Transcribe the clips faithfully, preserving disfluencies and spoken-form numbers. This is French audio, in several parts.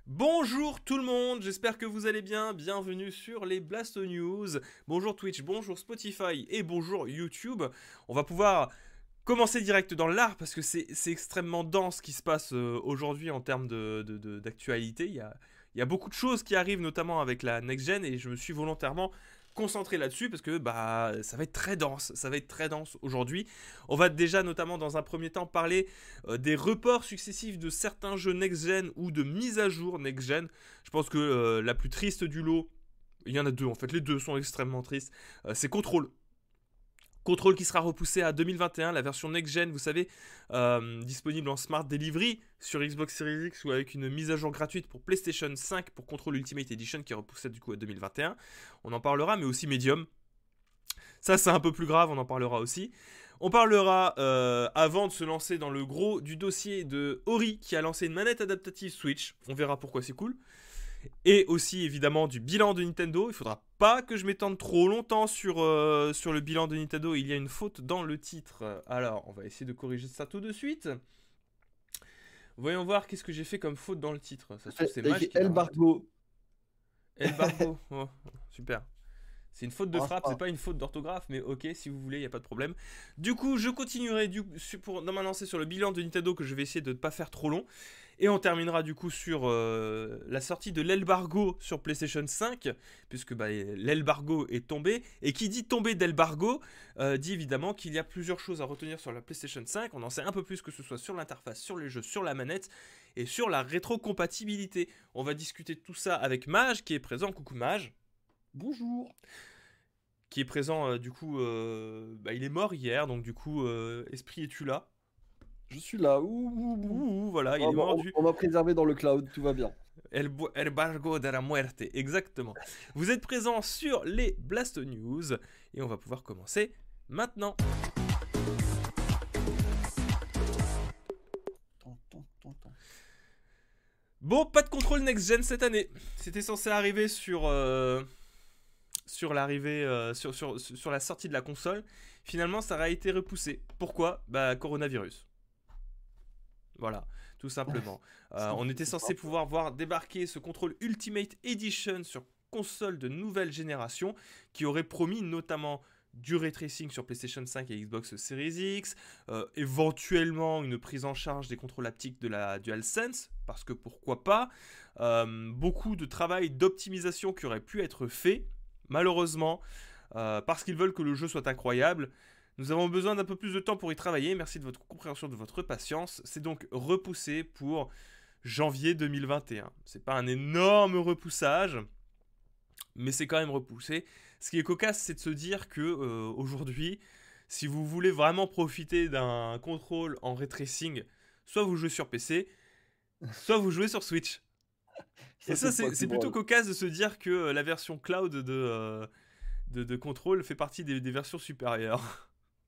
Bonjour tout le monde, j'espère que vous allez bien, bienvenue sur les Blast News. Bonjour Twitch, bonjour Spotify et bonjour YouTube. On va pouvoir commencer direct dans l'art parce que c'est c'est extrêmement dense ce qui se passe euh, aujourd'hui en termes de, de- de- d'actualité. Il y a, il y a beaucoup de choses qui arrivent notamment avec la next gen et je me suis volontairement concentré là-dessus parce que bah ça va être très dense, ça va être très dense aujourd'hui. On va déjà notamment dans un premier temps parler euh, des reports successifs de certains jeux next-gen ou de mise à jour next-gen. Je pense que euh, la plus triste du lot, il y en a deux en fait, les deux sont extrêmement tristes, euh, c'est Control. Control qui sera repoussé à deux mille vingt et un, la version next-gen, vous savez, euh, disponible en Smart Delivery sur Xbox Series X ou avec une mise à jour gratuite pour PlayStation cinq pour Control Ultimate Edition qui est repoussé du coup à deux mille vingt et un. On en parlera, mais aussi Medium. Ça, c'est un peu plus grave, on en parlera aussi. On parlera, euh, avant de se lancer dans le gros du dossier de Ori, qui a lancé une manette adaptative Switch. On verra pourquoi c'est cool. Et aussi, évidemment, du bilan de Nintendo. Il faudra pas que je m'étende trop longtemps sur, euh, sur le bilan de Nintendo. Il y a une faute dans le titre. Alors, on va essayer de corriger ça tout de suite. Voyons voir qu'est-ce que j'ai fait comme faute dans le titre. Ça se trouve, c'est T'as Mage écrit qui l'a El rajouté. Bargo. Elbargo. Oh, super. C'est une faute de Ah, c'est frappe, c'est pas- pas une faute d'orthographe, mais ok, si vous voulez, il n'y a pas de problème. Du coup, je continuerai du, sur- pour dans ma lancée sur le bilan de Nintendo que je vais essayer de ne pas faire trop long. Et on terminera du coup sur euh, la sortie de l'Elbargo sur PlayStation cinq, puisque bah, l'Elbargo est tombé. Et qui dit tomber d'Elbargo, euh, dit évidemment qu'il y a plusieurs choses à retenir sur la PlayStation cinq. On en sait un peu plus que ce soit sur l'interface, sur les jeux, sur la manette et sur la rétrocompatibilité. On va discuter de tout ça avec Mage qui est présent. Coucou Mage. Bonjour. Qui est présent, euh, du coup, euh, bah, il est mort hier, donc du coup, euh, Esprit, es-tu là? Je suis là. Ouh, ouh, Ouh, ouh. ouh, voilà, il On est m'a mort on- du on m'a préservé dans le cloud, tout va bien. El, Bu- El Bargo de la Muerte, exactement. Vous êtes présent sur les Blast News, et on va pouvoir commencer maintenant. Ton, ton, ton, ton. Bon, pas de contrôle next-gen cette année. C'était censé arriver sur, euh, sur l'arrivée, euh, sur, sur, sur la sortie de la console. Finalement, ça a été repoussé. Pourquoi? Bah, coronavirus. Voilà, tout simplement. Euh, C'est on était c'est censé simple. pouvoir voir débarquer ce contrôle Ultimate Edition sur console de nouvelle génération qui aurait promis notamment du ray tracing sur PlayStation cinq et Xbox Series X, euh, éventuellement une prise en charge des contrôles haptiques de la DualSense, parce que pourquoi pas, euh, beaucoup de travail d'optimisation qui aurait pu être fait, malheureusement, euh, parce qu'ils veulent que le jeu soit incroyable. Nous avons besoin d'un peu plus de temps pour y travailler. Merci de votre compréhension, de votre patience. C'est donc repoussé pour janvier deux mille vingt et un. C'est pas un énorme repoussage, mais c'est quand même repoussé. Ce qui est cocasse, c'est de se dire que euh, aujourd'hui, si vous voulez vraiment profiter d'un contrôle en ray tracing, soit vous jouez sur P C, soit vous jouez sur Switch. Et Ça, ça, c'est pas c'est plus c'est plutôt drôle. cocasse de se dire que euh, la version cloud de, euh, de, de contrôle fait partie des, des versions supérieures.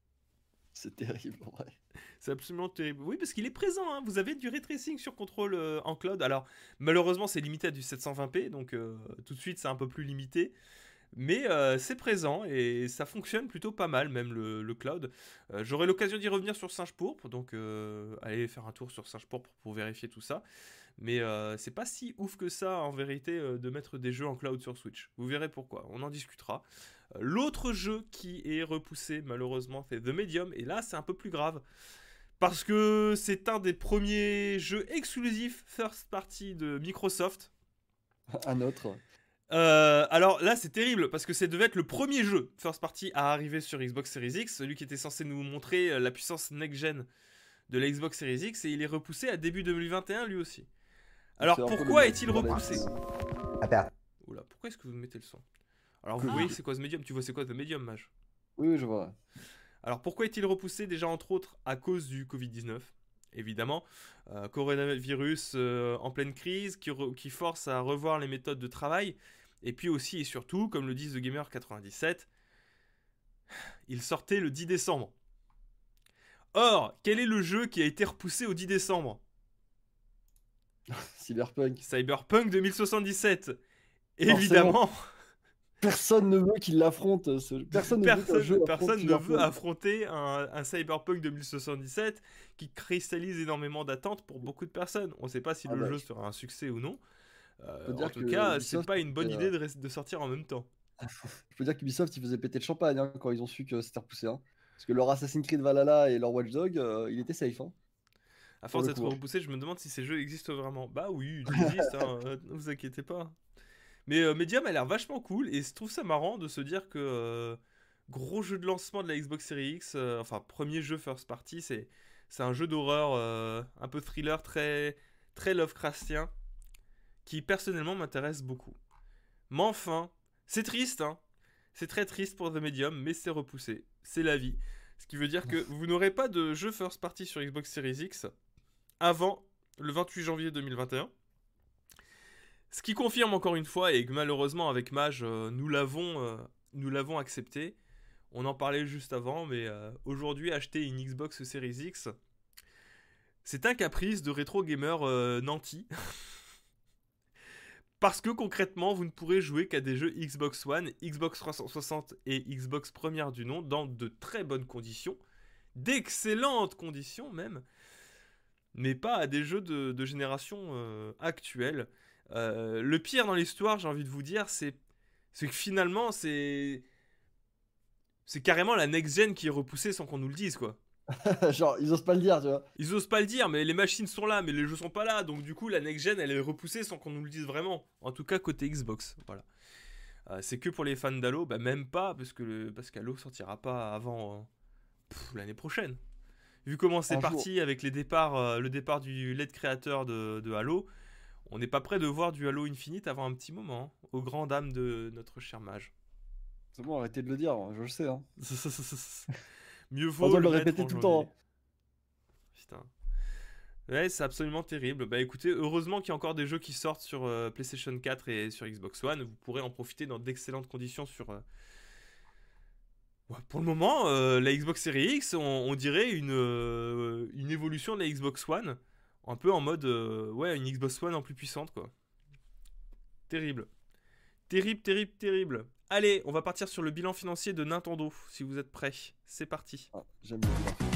C'est terrible, en vrai. C'est absolument terrible. Oui, parce qu'il est présent, hein. Vous avez du ray tracing sur contrôle euh, en cloud. Alors, malheureusement, c'est limité à du sept cent vingt p, donc euh, tout de suite, c'est un peu plus limité. Mais euh, c'est présent et ça fonctionne plutôt pas mal, même le, le cloud. Euh, J'aurai l'occasion d'y revenir sur Singe Pourpre, donc euh, allez faire un tour sur Singe Pourpre pour vérifier tout ça. Mais euh, c'est pas si ouf que ça, en vérité, euh, de mettre des jeux en cloud sur Switch. Vous verrez pourquoi, on en discutera. Euh, L'autre jeu qui est repoussé, malheureusement, c'est The Medium, et là, c'est un peu plus grave. Parce que c'est un des premiers jeux exclusifs first party de Microsoft. Un autre. Euh, alors là, c'est terrible parce que ça devait être le premier jeu first party à arriver sur Xbox Series X, celui qui était censé nous montrer euh, la puissance next-gen de la Xbox Series X, et il est repoussé à début deux mille vingt et un lui aussi. C'est Alors un peu le pourquoi même est-il bordel. repoussé? Attends, Oula, pourquoi est-ce que vous mettez le son? Alors vous Que- voyez c'est quoi ce médium? Tu vois c'est quoi The Medium, Mage? Oui, oui, je vois. Alors pourquoi est-il repoussé? Déjà entre autres à cause du covid dix-neuf, évidemment. Euh, coronavirus euh, en pleine crise qui, re- qui force à revoir les méthodes de travail. Et puis aussi et surtout, comme le disent The Gamer quatre-vingt-dix-sept, il sortait le dix décembre. Or, quel est le jeu qui a été repoussé au dix décembre? Cyberpunk. Cyberpunk deux mille soixante-dix-sept. Forcément. Évidemment, Personne ne veut qu'il l'affronte. Ce... Personne ne veut qu'un personne, jeu affronte personne ne veut Cyberpunk. affronter un, un Cyberpunk deux mille soixante-dix-sept qui cristallise énormément d'attentes pour beaucoup de personnes. On ne sait pas si Ah le bah, jeu je- sera un succès ou non. Euh, Faut en dire tout que cas, c'est Ubisoft, pas une bonne euh, idée de, res- de sortir en même temps. je peux dire qu'Ubisoft, ils faisaient péter le champagne hein, quand ils ont su que c'était repoussé. Hein. Parce que leur Assassin's Creed Valhalla et leur Watch Dogs, euh, il était safe. Hein, À pour force le d'être coup. Hein. repoussé, je me demande si ces jeux existent vraiment. Bah oui, ils existent, hein, euh, ne vous inquiétez pas. Mais euh, Medium a l'air vachement cool et je trouve ça marrant de se dire que euh, gros jeu de lancement de la Xbox Series X, euh, enfin premier jeu first party, c'est c'est un jeu d'horreur euh, un peu thriller très très Lovecraftien qui personnellement m'intéresse beaucoup. Mais enfin, c'est triste, hein. C'est très triste pour The Medium, mais c'est repoussé. C'est la vie. Ce qui veut dire que vous n'aurez pas de jeu first party sur Xbox Series X avant le vingt-huit janvier deux mille vingt et un. Ce qui confirme encore une fois, et que malheureusement avec Mage, euh, nous l'avons euh, nous l'avons accepté. On en parlait juste avant, mais euh, aujourd'hui, acheter une Xbox Series X, c'est un caprice de rétro gamer euh, nanti. Parce que concrètement, vous ne pourrez jouer qu'à des jeux Xbox One, Xbox trois cent soixante et Xbox première du nom dans de très bonnes conditions, d'excellentes conditions même, mais pas à des jeux de, de génération euh, actuelle. Euh, le pire dans l'histoire, j'ai envie de vous dire, c'est, c'est que finalement, c'est, c'est carrément la next-gen qui est repoussée sans qu'on nous le dise, quoi. Genre, ils osent pas le dire, tu vois. Ils osent pas le dire, mais les machines sont là, mais les jeux sont pas là, donc du coup, la next-gen, elle est repoussée sans qu'on nous le dise vraiment. En tout cas, côté Xbox, voilà. Euh, c'est que pour les fans d'Halo, bah même pas, parce que le, parce qu'Halo sortira pas avant euh, pff, l'année prochaine. Vu comment c'est Un jour. parti avec les départs, euh, le départ du lead créateur de, de Halo, on n'est pas prêt de voir du Halo Infinite avant un petit moment, hein, aux grandes dames de notre cher mage. C'est bon, arrêtez de le dire, je le sais. Hein. Mieux On vaut doit le le mettre répéter en tout le janvier. temps. Hein. Putain. Ouais, c'est absolument terrible. Bah écoutez, heureusement qu'il y a encore des jeux qui sortent sur euh, PlayStation quatre et sur Xbox One. Vous pourrez en profiter dans d'excellentes conditions sur... euh, ouais, pour le moment, euh, la Xbox Series X, on, on dirait une, euh, une évolution de la Xbox One. Un peu en mode... euh, ouais, une Xbox One en plus puissante, quoi. Terrible. Terrible, terrible, terrible. Allez, on va partir sur le bilan financier de Nintendo, si vous êtes prêts. C'est parti. Ah, j'aime bien.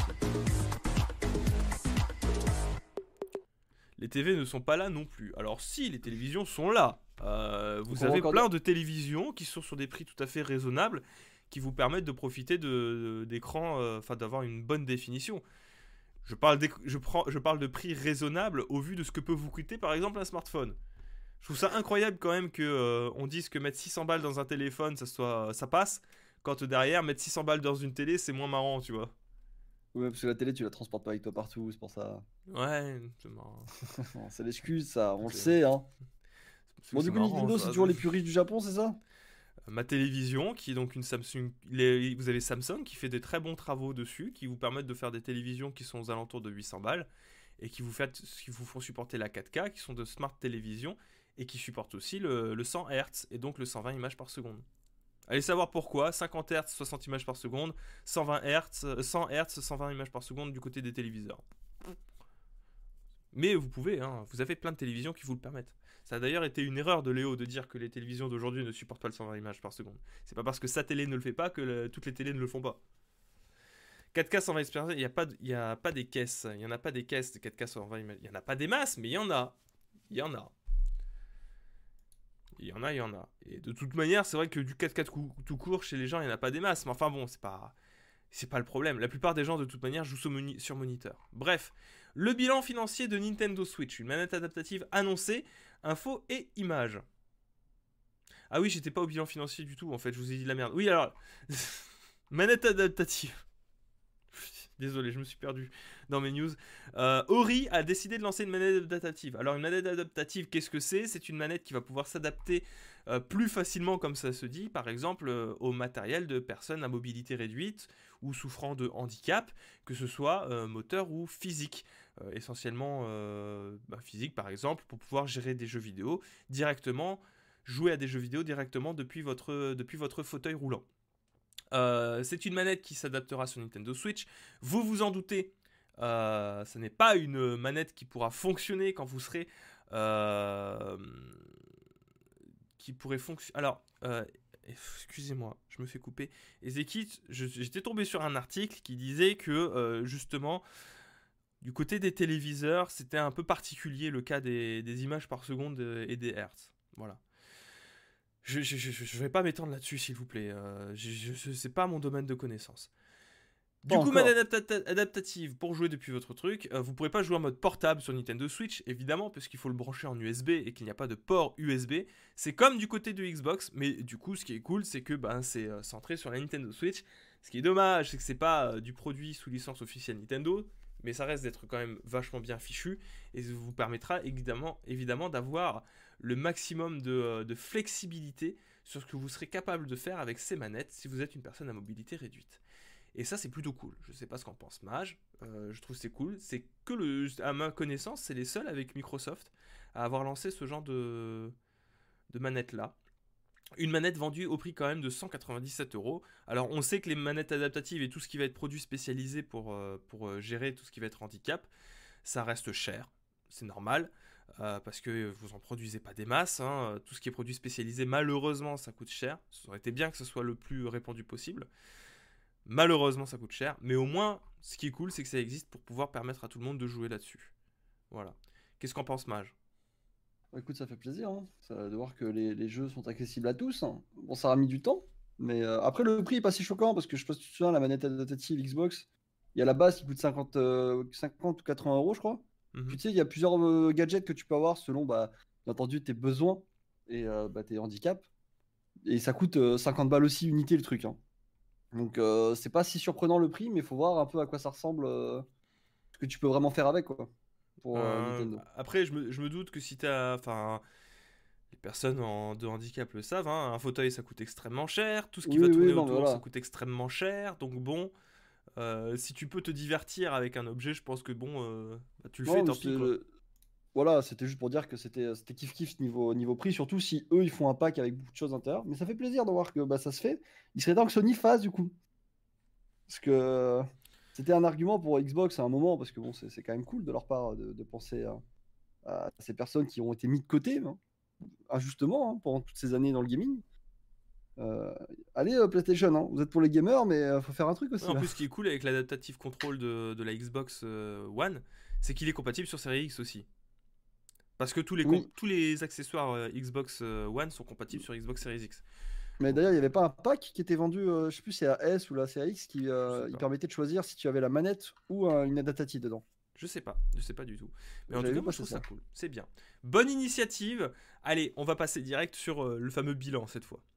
Les T V ne sont pas là non plus. Alors si, les télévisions sont là. Euh, vous On va avez encore plein dire- de télévisions qui sont sur des prix tout à fait raisonnables, qui vous permettent de profiter de, de- d'écrans, euh, enfin d'avoir une bonne définition. Je parle, d'éc- je, prends, je parle de prix raisonnables au vu de ce que peut vous coûter par exemple un smartphone. Je trouve ça incroyable quand même que euh, on dise que mettre six cents balles dans un téléphone, ça, soit, ça passe, quand derrière, mettre six cents balles dans une télé, c'est moins marrant, tu vois. Ouais, parce que la télé, tu la transportes pas avec toi partout, c'est pour ça. Ouais, c'est marrant. Non, c'est l'excuse, ça, on le C'est- sait. Hein. c'est- Bon, c'est du coup, marrant, Nintendo, ça. c'est toujours les plus riches du Japon, c'est ça? Ma télévision, qui est donc une Samsung. les- vous avez Samsung qui fait des très bons travaux dessus, qui vous permettent de faire des télévisions qui sont aux alentours de huit cents balles et qui vous, fait, qui vous font supporter la quatre K, qui sont de smart télévisions et qui supportent aussi le, le cent hertz et donc le cent vingt images par seconde. Allez savoir pourquoi, cinquante hertz, soixante images par seconde, cent vingt hertz, euh, cent hertz, cent vingt images par seconde du côté des téléviseurs. Mais vous pouvez, hein, vous avez plein de télévisions qui vous le permettent. Ça a d'ailleurs été une erreur de Léo de dire que les télévisions d'aujourd'hui ne supportent pas le cent vingt images par seconde. C'est pas parce que sa télé ne le fait pas que le- toutes les télés ne le font pas. quatre K cent vingt images, il n'y a, pas de- il y a pas des caisses. Il n'y en a pas des caisses de quatre K cent vingt images. Il n'y en a pas des masses, mais il y en a. Il y en a. Il y en a, il y en a. Et de toute manière, c'est vrai que du quatre K tout court, chez les gens, il n'y en a pas des masses. Mais enfin bon, c'est pas... C'est pas le problème. La plupart des gens, de toute manière, jouent sur, moni- sur moniteur. Bref, le bilan financier de Nintendo Switch. Une manette adaptative annoncée, info et images. Ah oui, j'étais pas au bilan financier du tout, en fait. Je vous ai dit de la merde. Oui, alors... manette adaptative. Désolé, je me suis perdu dans mes news. Euh, Ori a décidé de lancer une manette adaptative. Alors, une manette adaptative, qu'est-ce que c'est? C'est une manette qui va pouvoir s'adapter euh, plus facilement, comme ça se dit, par exemple, euh, au matériel de personnes à mobilité réduite ou souffrant de handicap, que ce soit euh, moteur ou physique. Euh, essentiellement euh, bah, physique, par exemple, pour pouvoir gérer des jeux vidéo directement, jouer à des jeux vidéo directement depuis votre, depuis votre fauteuil roulant. Euh, c'est une manette qui s'adaptera sur Nintendo Switch. Vous vous en doutez, euh, ce n'est pas une manette qui pourra fonctionner quand vous serez... Euh, qui pourrait fonctionner... Alors, euh, excusez-moi, je me fais couper. Ezekit, j'étais tombé sur un article qui disait que, euh, justement, Du côté des téléviseurs, c'était un peu particulier le cas des, des images par seconde et des hertz. Voilà. Je ne vais pas m'étendre là-dessus, s'il vous plaît. Euh, je, je, c'est pas mon domaine de connaissance. Du Pas coup, encore. manette adapta- adaptative pour jouer depuis votre truc. Euh, vous ne pourrez pas jouer en mode portable sur Nintendo Switch, évidemment, parce qu'il faut le brancher en U S B et qu'il n'y a pas de port U S B. C'est comme du côté de Xbox, mais du coup, ce qui est cool, c'est que ben, c'est euh, centré sur la Nintendo Switch. Ce qui est dommage, c'est que c'est pas euh, du produit sous licence officielle Nintendo, mais ça reste d'être quand même vachement bien fichu et ça vous permettra évidemment, évidemment d'avoir le maximum de, euh, de flexibilité sur ce que vous serez capable de faire avec ces manettes si vous êtes une personne à mobilité réduite. Et ça, c'est plutôt cool. Je sais pas ce qu'en pense Mage. Euh, je trouve que c'est cool. C'est que, le, à ma connaissance, c'est les seuls avec Microsoft à avoir lancé ce genre de, de manette-là. Une manette vendue au prix quand même de cent quatre-vingt-dix-sept euros. Alors, on sait que les manettes adaptatives et tout ce qui va être produit spécialisé pour, euh, pour gérer tout ce qui va être handicap, ça reste cher. C'est normal. Euh, parce que vous en produisez pas des masses. Hein. Tout ce qui est produit spécialisé, malheureusement, ça coûte cher. Ça aurait été bien que ce soit le plus répandu possible. Malheureusement, ça coûte cher, mais au moins, ce qui est cool, c'est que ça existe pour pouvoir permettre à tout le monde de jouer là-dessus. Voilà. Qu'est-ce qu'en pense Mage ? Écoute, ça fait plaisir hein, ça, de voir que les, les jeux sont accessibles à tous. Hein. Bon, ça a mis du temps, mais euh, après, le prix est pas si choquant parce que je sais pas si tu te souviens, la manette adaptative Xbox, il y a la base qui coûte cinquante, euh, cinquante ou quatre-vingts euros, je crois. mm-hmm. Puis tu sais, il y a plusieurs euh, gadgets que tu peux avoir selon, bah, bien entendu, tes besoins et euh, bah, tes handicaps. Et ça coûte euh, cinquante balles aussi unité le truc. Hein. Donc euh, c'est pas si surprenant le prix, mais il faut voir un peu à quoi ça ressemble, euh, ce que tu peux vraiment faire avec quoi, pour euh, Euh, Nintendo. après, je me, je me doute que si t'as... Enfin, les personnes en, de handicap le savent, hein, un fauteuil, ça coûte extrêmement cher. Tout ce qui Oui, va tourner oui, non, mais autour, ça voilà. coûte extrêmement cher. Donc bon, euh, si tu peux te divertir avec un objet, je pense que bon, euh, bah, tu le fais, Non, mais tant pis, quoi. c'est- voilà, c'était juste pour dire que c'était c'était kiff kiff niveau, niveau prix, surtout si eux ils font un pack avec beaucoup de choses à l'intérieur. Mais ça fait plaisir de voir que bah, ça se fait. Il serait temps que Sony fasse du coup. Parce que euh, c'était un argument pour Xbox à un moment, parce que bon, c'est c'est quand même cool de leur part de, de penser à, à ces personnes qui ont été mises de côté, hein, injustement, hein, pendant toutes ces années dans le gaming. Euh, allez, euh, PlayStation, hein, vous êtes pour les gamers, mais euh, faut faire un truc Ouais, aussi en là. plus, ce qui est cool avec l'adaptative control de, de la Xbox euh, One, c'est qu'il est compatible sur Series X aussi. Parce que tous les, com- Oui, tous les accessoires euh, Xbox euh, One sont compatibles sur Xbox Series X. mais Donc, d'ailleurs, il n'y avait pas un pack qui était vendu, euh, je sais plus, c'est la S ou la C X, qui je sais euh, il pas. permettait de choisir si tu avais la manette ou euh, une adaptative dedans. Je sais pas. Je sais pas du tout. Mais en tout J'avais cas, vu moi, je passer trouve ça ça. cool. C'est bien. Bonne initiative. Allez, on va passer direct sur euh, le fameux bilan cette fois.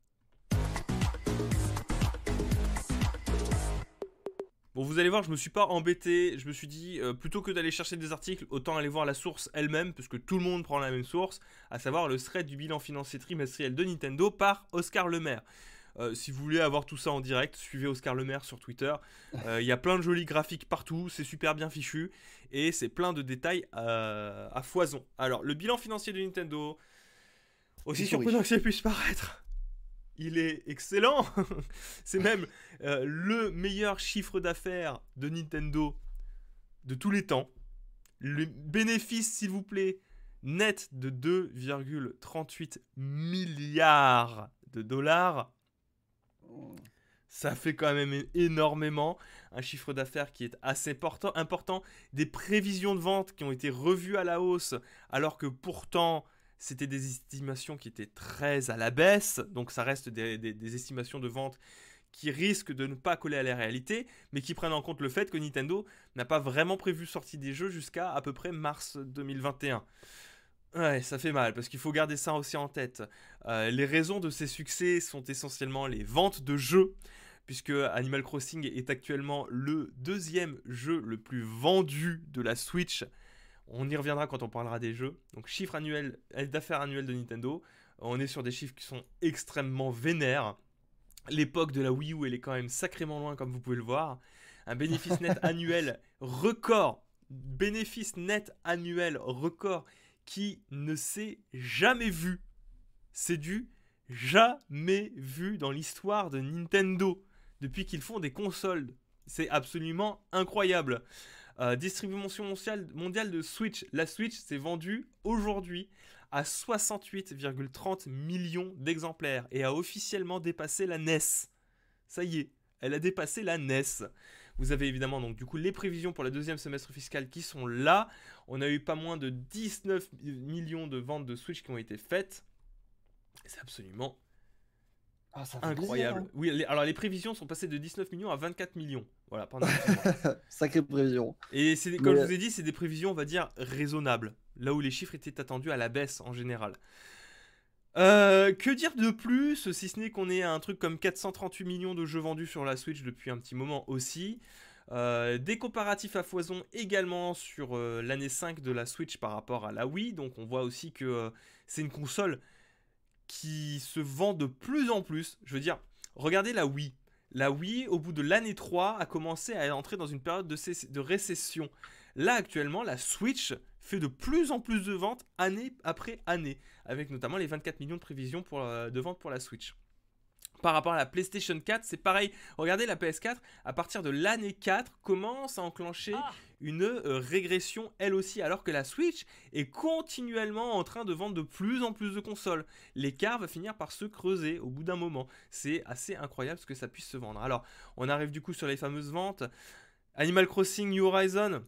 Bon, vous allez voir, je me suis pas embêté. Je me suis dit, euh, plutôt que d'aller chercher des articles, autant aller voir la source elle-même, puisque tout le monde prend la même source, à savoir le thread du bilan financier trimestriel de Nintendo par Oscar Lemaire. Euh, si vous voulez avoir tout ça en direct, suivez Oscar Lemaire sur Twitter. Il euh, y a plein de jolis graphiques partout, c'est super bien fichu, et c'est plein de détails euh, à foison. Alors, le bilan financier de Nintendo, aussi Ils sont surprenant riches. que ça puisse paraître, il est excellent. C'est même euh, le meilleur chiffre d'affaires de Nintendo de tous les temps. Le bénéfice, s'il vous plaît, net de deux virgule trente-huit milliards de dollars. Ça fait quand même énormément. Un chiffre d'affaires qui est assez important, important. Des prévisions de vente qui ont été revues à la hausse, alors que pourtant, c'était des estimations qui étaient très à la baisse. Donc ça reste des, des, des estimations de vente qui risquent de ne pas coller à la réalité, mais qui prennent en compte le fait que Nintendo n'a pas vraiment prévu sortie des jeux jusqu'à à peu près mars deux mille vingt et un. Ouais, ça fait mal, parce qu'il faut garder ça aussi en tête. Euh, les raisons de ces succès sont essentiellement les ventes de jeux, puisque Animal Crossing est actuellement le deuxième jeu le plus vendu de la Switch. On y reviendra quand on parlera des jeux. Donc chiffre annuel d'affaires annuel de Nintendo, on est sur des chiffres qui sont extrêmement vénères. L'époque de la Wii U, elle est quand même sacrément loin, comme vous pouvez le voir. Un bénéfice net annuel record, bénéfice net annuel record qui ne s'est jamais vu. C'est du jamais vu dans l'histoire de Nintendo depuis qu'ils font des consoles. C'est absolument incroyable. Euh, distribution mondiale, mondiale de Switch. La Switch s'est vendue aujourd'hui à soixante-huit virgule trente millions d'exemplaires et a officiellement dépassé la N E S. Ça y est, elle a dépassé la N E S. Vous avez évidemment donc du coup les prévisions pour le deuxième semestre fiscal qui sont là. On a eu pas moins de dix-neuf millions de ventes de Switch qui ont été faites. C'est absolument Ah, ça fait incroyable. plaisir, hein. Oui, les- alors les prévisions sont passées de dix-neuf millions à vingt-quatre millions. Voilà, pendant six mois. Sacrée prévision. Et c'est, comme Mais je vous ai dit, c'est des prévisions, on va dire, raisonnables. Là où les chiffres étaient attendus à la baisse en général. Euh, que dire de plus, si ce n'est qu'on est à un truc comme quatre cent trente-huit millions de jeux vendus sur la Switch depuis un petit moment aussi. Euh, des comparatifs à foison également sur euh, l'année cinq de la Switch par rapport à la Wii. Donc on voit aussi que euh, c'est une console qui se vend de plus en plus. Je veux dire, regardez la Wii. La Wii, au bout de l'année trois, a commencé à entrer dans une période de, cé- de récession. Là, actuellement, la Switch fait de plus en plus de ventes année après année, avec notamment les vingt-quatre millions de prévisions pour, euh, de ventes pour la Switch. Par rapport à la PlayStation quatre, c'est pareil. Regardez la P S quatre, à partir de l'année quatre, commence à enclencher Ah. une euh, régression elle aussi, alors que la Switch est continuellement en train de vendre de plus en plus de consoles. L'écart va finir par se creuser au bout d'un moment. C'est assez incroyable ce que ça puisse se vendre. Alors, on arrive du coup sur les fameuses ventes. Animal Crossing New Horizon,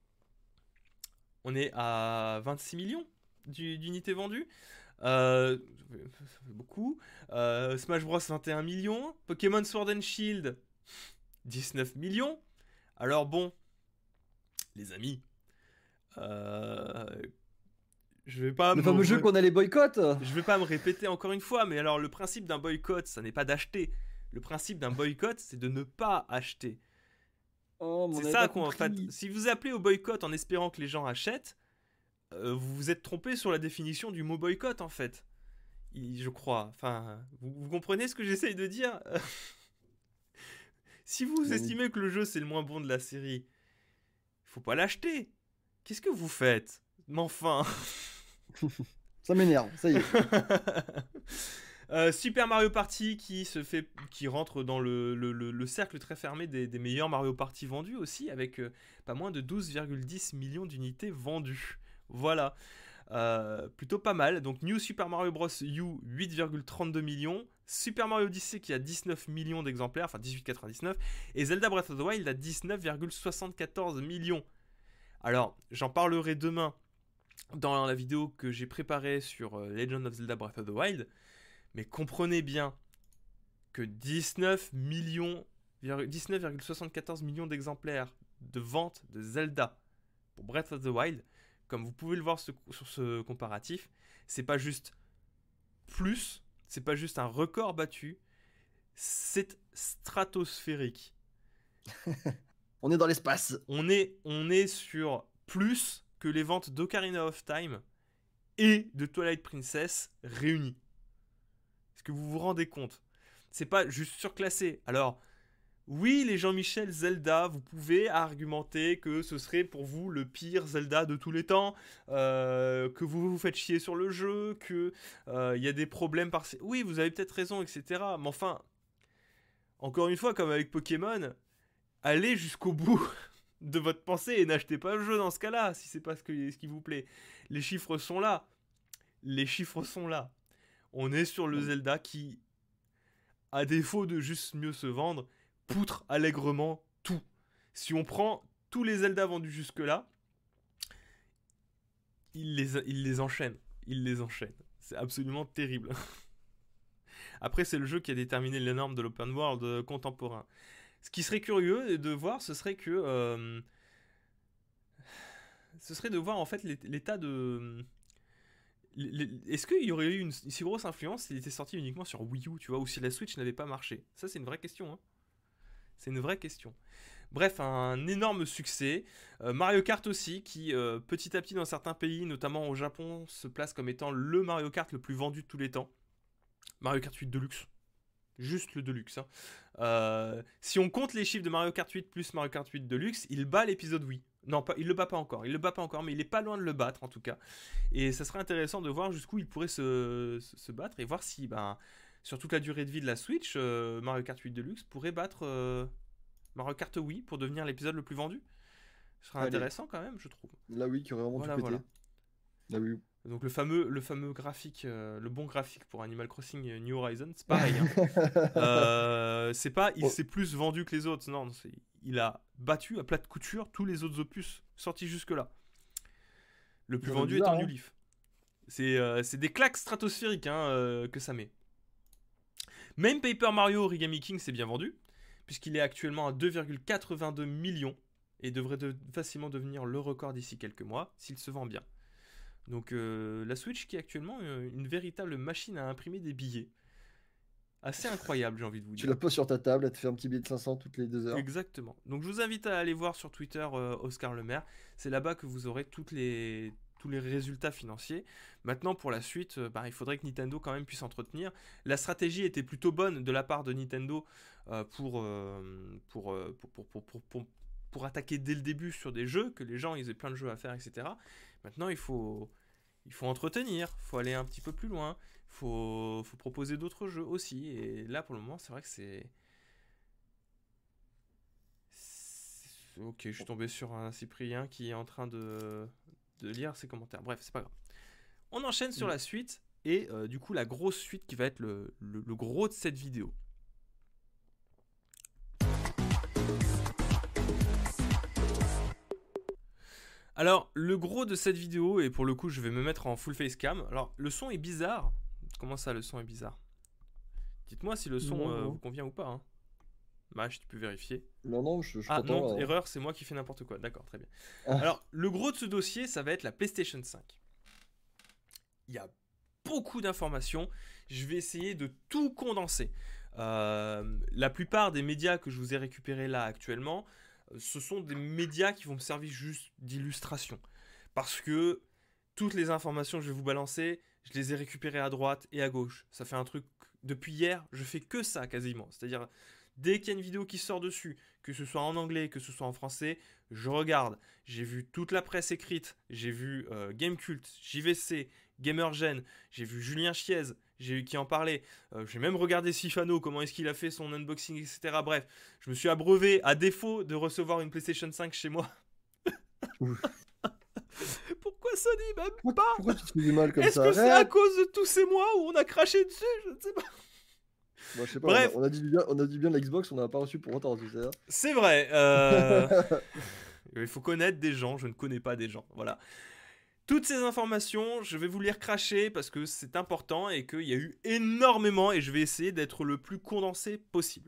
on est à vingt-six millions du- d'unités vendues. Euh, ça fait beaucoup. Euh, Smash Bros vingt et un millions. Pokémon Sword and Shield dix-neuf millions. Alors bon, les amis, euh, je vais pas le me fameux jeu re- qu'on allait boycott. je vais pas me répéter encore une fois, mais alors le principe d'un boycott, ça n'est pas d'acheter. Le principe d'un boycott, c'est de ne pas acheter. Oh, mais on C'est avait ça pas qu'on en fait. compris. Si vous appelez au boycott en espérant que les gens achètent, euh, vous vous êtes trompé sur la définition du mot boycott en fait. Il- je crois. Enfin, vous, vous comprenez ce que j'essaye de dire? Si vous Oui. estimez que le jeu c'est le moins bon de la série, faut pas l'acheter. Qu'est-ce que vous faites? Mais enfin. Ça m'énerve, ça y est. Euh, Super Mario Party qui se fait, qui rentre dans le, le- le- le cercle très fermé des, des meilleurs Mario Party vendus aussi, avec euh, pas moins de douze virgule dix millions d'unités vendues. Voilà. Euh, plutôt pas mal. Donc New Super Mario Bros. U, huit virgule trente-deux millions. Super Mario Odyssey qui a dix-neuf millions d'exemplaires, enfin dix-huit virgule quatre-vingt-dix-neuf. Et Zelda Breath of the Wild a dix-neuf virgule soixante-quatorze millions. Alors, j'en parlerai demain dans la vidéo que j'ai préparée sur euh, Legend of Zelda Breath of the Wild. Mais comprenez bien que dix-neuf millions, dix-neuf virgule soixante-quatorze millions d'exemplaires de vente de Zelda pour Breath of the Wild, comme vous pouvez le voir ce- sur ce comparatif, c'est pas juste plus, c'est pas juste un record battu, c'est stratosphérique. On est dans l'espace. On est, on est sur plus que les ventes d'Ocarina of Time et de Twilight Princess réunies. Est-ce que vous vous rendez compte? C'est pas juste surclassé. Alors, oui, les Jean-Michel Zelda, vous pouvez argumenter que ce serait pour vous le pire Zelda de tous les temps, euh, que vous vous faites chier sur le jeu, que euh, il y a des problèmes par... Oui, vous avez peut-être raison, et cetera. Mais enfin, encore une fois, comme avec Pokémon, allez jusqu'au bout de votre pensée et n'achetez pas le jeu dans ce cas-là, si c'est pas ce, que, ce qui vous plaît. Les chiffres sont là. Les chiffres sont là. On est sur le Zelda qui, à défaut de juste mieux se vendre, poutre allègrement tout. Si on prend tous les Zelda vendus jusque-là, il les, il les enchaîne. Il les enchaîne. C'est absolument terrible. Après, c'est le jeu qui a déterminé les normes de l'open world contemporain. Ce qui serait curieux de voir, ce serait que... Euh, ce serait de voir en fait l'état de... Est-ce qu'il y aurait eu une si grosse influence s'il était sorti uniquement sur Wii U, tu vois, ou si la Switch n'avait pas marché? Ça, c'est une vraie question. Hein. C'est une vraie question. Bref, un énorme succès. Euh, Mario Kart aussi, qui euh, petit à petit dans certains pays, notamment au Japon, se place comme étant le Mario Kart le plus vendu de tous les temps. Mario Kart huit Deluxe. Juste le Deluxe. Hein. Euh, si on compte les chiffres de Mario Kart huit plus Mario Kart huit Deluxe, il bat l'épisode Wii. Non, pas, il le bat pas encore. Il le bat pas encore, mais il est pas loin de le battre en tout cas. Et ça serait intéressant de voir jusqu'où il pourrait se, se, se battre et voir si, ben, sur toute la durée de vie de la Switch, euh, Mario Kart huit Deluxe pourrait battre euh, Mario Kart Wii pour devenir l'épisode le plus vendu. Ce serait Allez. intéressant quand même, je trouve. La Wii qui aurait vraiment Voilà, tout pété. voilà. La Wii. Donc le fameux, le fameux graphique, euh, le bon graphique pour Animal Crossing New Horizons, c'est pareil. Hein. euh, c'est pas, il Oh. s'est plus vendu que les autres. Non, c'est, il a battu à plat de couture tous les autres opus sortis jusque-là. Le plus Ça fait vendu bizarre, étant hein. New Leaf. C'est, euh, c'est des claques stratosphériques hein, euh, que ça met. Même Paper Mario Origami King s'est bien vendu, puisqu'il est actuellement à deux virgule quatre-vingt-deux millions et devrait de- facilement devenir le record d'ici quelques mois s'il se vend bien. Donc euh, la Switch qui est actuellement euh, une véritable machine à imprimer des billets. Assez incroyable, j'ai envie de vous Tu dire. la poses sur ta table, elle te fait un petit billet de cinq cents toutes les deux heures. Exactement. Donc je vous invite à aller voir sur Twitter euh, Oscar Lemaire. C'est là-bas que vous aurez toutes les, tous les résultats financiers. Maintenant, pour la suite, euh, bah, il faudrait que Nintendo quand même puisse entretenir. La stratégie était plutôt bonne de la part de Nintendo euh, pour, euh, pour, euh, pour, pour, pour, pour, pour, pour attaquer dès le début sur des jeux, que les gens ils aient plein de jeux à faire, et cetera. Maintenant, il faut, il faut entretenir, il faut aller un petit peu plus loin, il faut, faut proposer d'autres jeux aussi. Et là, pour le moment, c'est vrai que c'est... Ok, je suis tombé sur un Cyprien qui est en train de, de lire ses commentaires. Bref, c'est pas grave. On enchaîne sur Mm. la suite et euh, du coup la grosse suite qui va être le, le, le gros de cette vidéo. Alors, le gros de cette vidéo, et pour le coup je vais me mettre en full face cam. Alors, le son est bizarre. Comment ça, le son est bizarre? Dites-moi si le son Non, euh, non. vous convient ou pas. Hein. Mach, tu peux vérifier. Non, non, je, je Ah t'entends non, là. erreur, c'est moi qui fais n'importe quoi. D'accord, très bien. Ah, Alors, le gros de ce dossier, ça va être la PlayStation cinq. Il y a beaucoup d'informations. Je vais essayer de tout condenser. Euh, la plupart des médias que je vous ai récupérés là actuellement, euh, ce sont des médias qui vont me servir juste d'illustration. Parce que toutes les informations que je vais vous balancer, je les ai récupérées à droite et à gauche. Ça fait un truc... Depuis hier, je fais que ça quasiment. C'est-à-dire, dès qu'il y a une vidéo qui sort dessus, que ce soit en anglais, que ce soit en français, je regarde. J'ai vu toute la presse écrite, j'ai vu euh, Gamecult, J V C, Gamergen, j'ai vu Julien Chiez j'ai, qui en parlait. Euh, j'ai même regardé Sifano, comment est-ce qu'il a fait son unboxing, et cetera. Bref, je me suis abreuvé à défaut de recevoir une PlayStation cinq chez moi. ouf. Pourquoi Sony même Pourquoi, pas? pourquoi tu te fais du mal comme Est-ce ça? que c'est à Arrête. cause de tous ces mois où on a craché dessus? Je ne sais pas. Moi, je sais pas, on a, Bref, on a dit du bien, on a dit bien de la Xbox, on n'a pas reçu pour autant, tu sais. c'est vrai. euh, Il faut connaître des gens, je ne connais pas des gens. Voilà. Toutes ces informations, je vais vous les recracher parce que c'est important et qu'il y a eu énormément et je vais essayer d'être le plus condensé possible.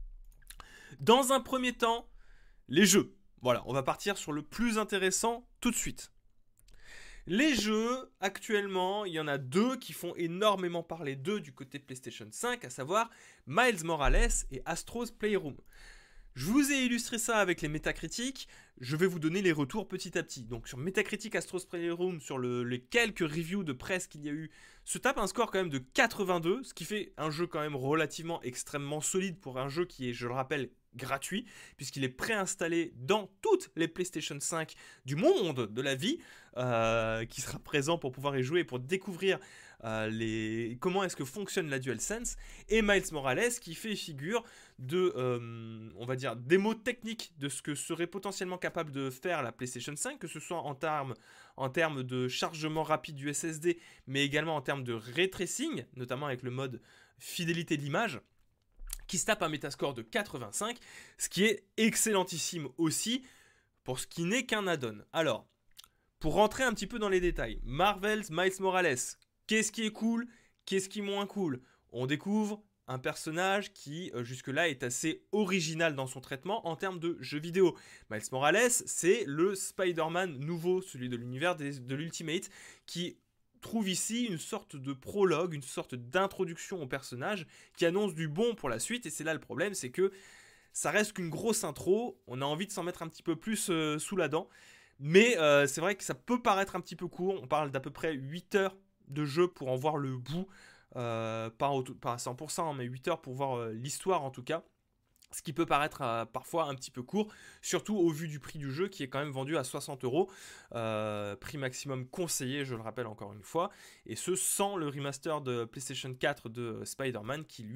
Dans un premier temps, les jeux. Voilà, on va partir sur le plus intéressant tout de suite. Les jeux, actuellement, il y en a deux qui font énormément parler d'eux du côté PlayStation cinq, à savoir Miles Morales et Astro's Playroom. Je vous ai illustré ça avec les métacritiques, je vais vous donner les retours petit à petit. Donc sur Metacritic Astro's Playroom, sur le, les quelques reviews de presse qu'il y a eu, se tape un score quand même de quatre-vingt-deux, ce qui fait un jeu quand même relativement extrêmement solide pour un jeu qui est, je le rappelle, gratuit, puisqu'il est préinstallé dans toutes les PlayStation cinq du monde de la vie, euh, qui sera présent pour pouvoir y jouer et pour découvrir euh, les... comment est-ce que fonctionne la DualSense, et Miles Morales qui fait figure de, euh, on va dire, démo technique de ce que serait potentiellement capable de faire la PlayStation cinq, que ce soit en termes, en termes de chargement rapide du S S D, mais également en termes de ray tracing, notamment avec le mode fidélité de l'image, qui se tape un métascore de quatre-vingt-cinq, ce qui est excellentissime aussi, pour ce qui n'est qu'un add-on. Alors, pour rentrer un petit peu dans les détails, Marvel's Miles Morales, qu'est-ce qui est cool, qu'est-ce qui est moins cool? On découvre un personnage qui, euh, jusque-là, est assez original dans son traitement en termes de jeux vidéo. Miles Morales, c'est le Spider-Man nouveau, celui de l'univers des, de l'Ultimate, qui trouve ici une sorte de prologue, une sorte d'introduction au personnage qui annonce du bon pour la suite. Et c'est là le problème, c'est que ça reste qu'une grosse intro, on a envie de s'en mettre un petit peu plus euh, sous la dent. Mais euh, c'est vrai que ça peut paraître un petit peu court, on parle d'à peu près huit heures de jeu pour en voir le bout. Euh, pas, au, pas à cent pour cent, mais huit heures pour voir euh, l'histoire en tout cas. Ce qui peut paraître euh, parfois un petit peu court, surtout au vu du prix du jeu qui est quand même vendu à soixante euros. Euh, prix maximum conseillé, je le rappelle encore une fois. Et ce sans le remaster de PlayStation quatre de Spider-Man qui lui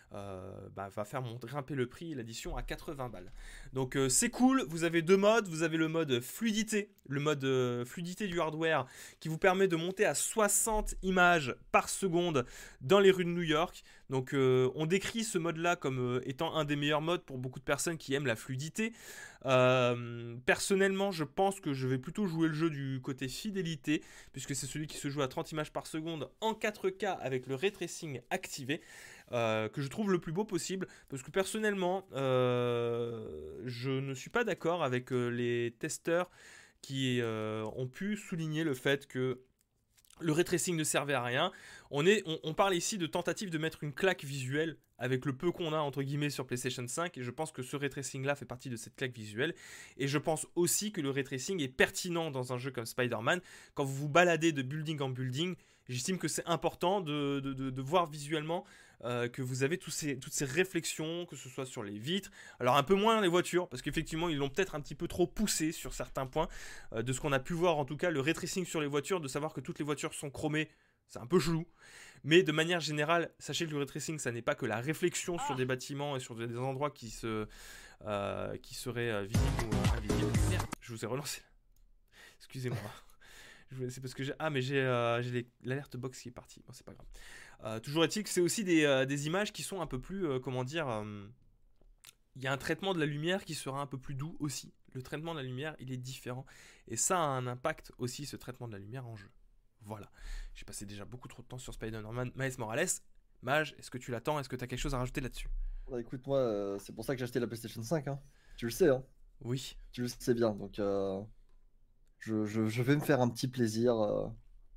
euh, bah, va faire monter, grimper le prix l'addition à quatre-vingts balles. Donc euh, c'est cool, vous avez deux modes, vous avez le mode fluidité, le mode euh, fluidité du hardware qui vous permet de monter à soixante images par seconde dans les rues de New York. Donc euh, on décrit ce mode là comme euh, étant un des meilleurs modes pour beaucoup de personnes qui aiment la fluidité. Euh, personnellement je pense que je vais plutôt jouer le jeu du côté fidélité, puisque c'est celui qui se joue à trente images par seconde en quatre K avec le ray tracing activé. Euh, que je trouve le plus beau possible, parce que personnellement euh, je ne suis pas d'accord avec euh, les testeurs qui euh, ont pu souligner le fait que le ray tracing ne servait à rien. On, est, on, on parle ici de tentative de mettre une claque visuelle avec le peu qu'on a entre guillemets sur PlayStation cinq, et je pense que ce ray tracing là fait partie de cette claque visuelle. Et je pense aussi que le ray tracing est pertinent dans un jeu comme Spider-Man. Quand vous vous baladez de building en building, j'estime que c'est important de, de, de, de voir visuellement euh, que vous avez tous ces, toutes ces réflexions, que ce soit sur les vitres, alors un peu moins les voitures, parce qu'effectivement ils l'ont peut-être un petit peu trop poussé sur certains points, euh, de ce qu'on a pu voir en tout cas, le ray tracing sur les voitures, de savoir que toutes les voitures sont chromées, c'est un peu chelou. Mais de manière générale, sachez que le ray tracing, ça n'est pas que la réflexion sur des bâtiments et sur des endroits qui, se, euh, qui seraient euh, visibles ou invisibles. Merde, je vous ai relancé. Excusez-moi. C'est parce que j'ai... Ah, mais j'ai, euh, j'ai l'alerte box qui est partie. Bon, c'est pas grave. Euh, toujours est-il que c'est aussi des, euh, des images qui sont un peu plus... Euh, comment dire... Il euh, y a un traitement de la lumière qui sera un peu plus doux aussi. Le traitement de la lumière, il est différent. Et ça a un impact aussi, ce traitement de la lumière en jeu. Voilà. J'ai passé déjà beaucoup trop de temps sur Spider-Man Miles Morales. Mage, est-ce que tu l'attends? Est-ce que tu as quelque chose à rajouter là-dessus? Bah, écoute, moi, euh, c'est pour ça que j'ai acheté la PlayStation cinq. Hein. Tu le sais, hein. Oui. Tu le sais bien. Donc, euh, je, je, je vais me faire un petit plaisir. euh.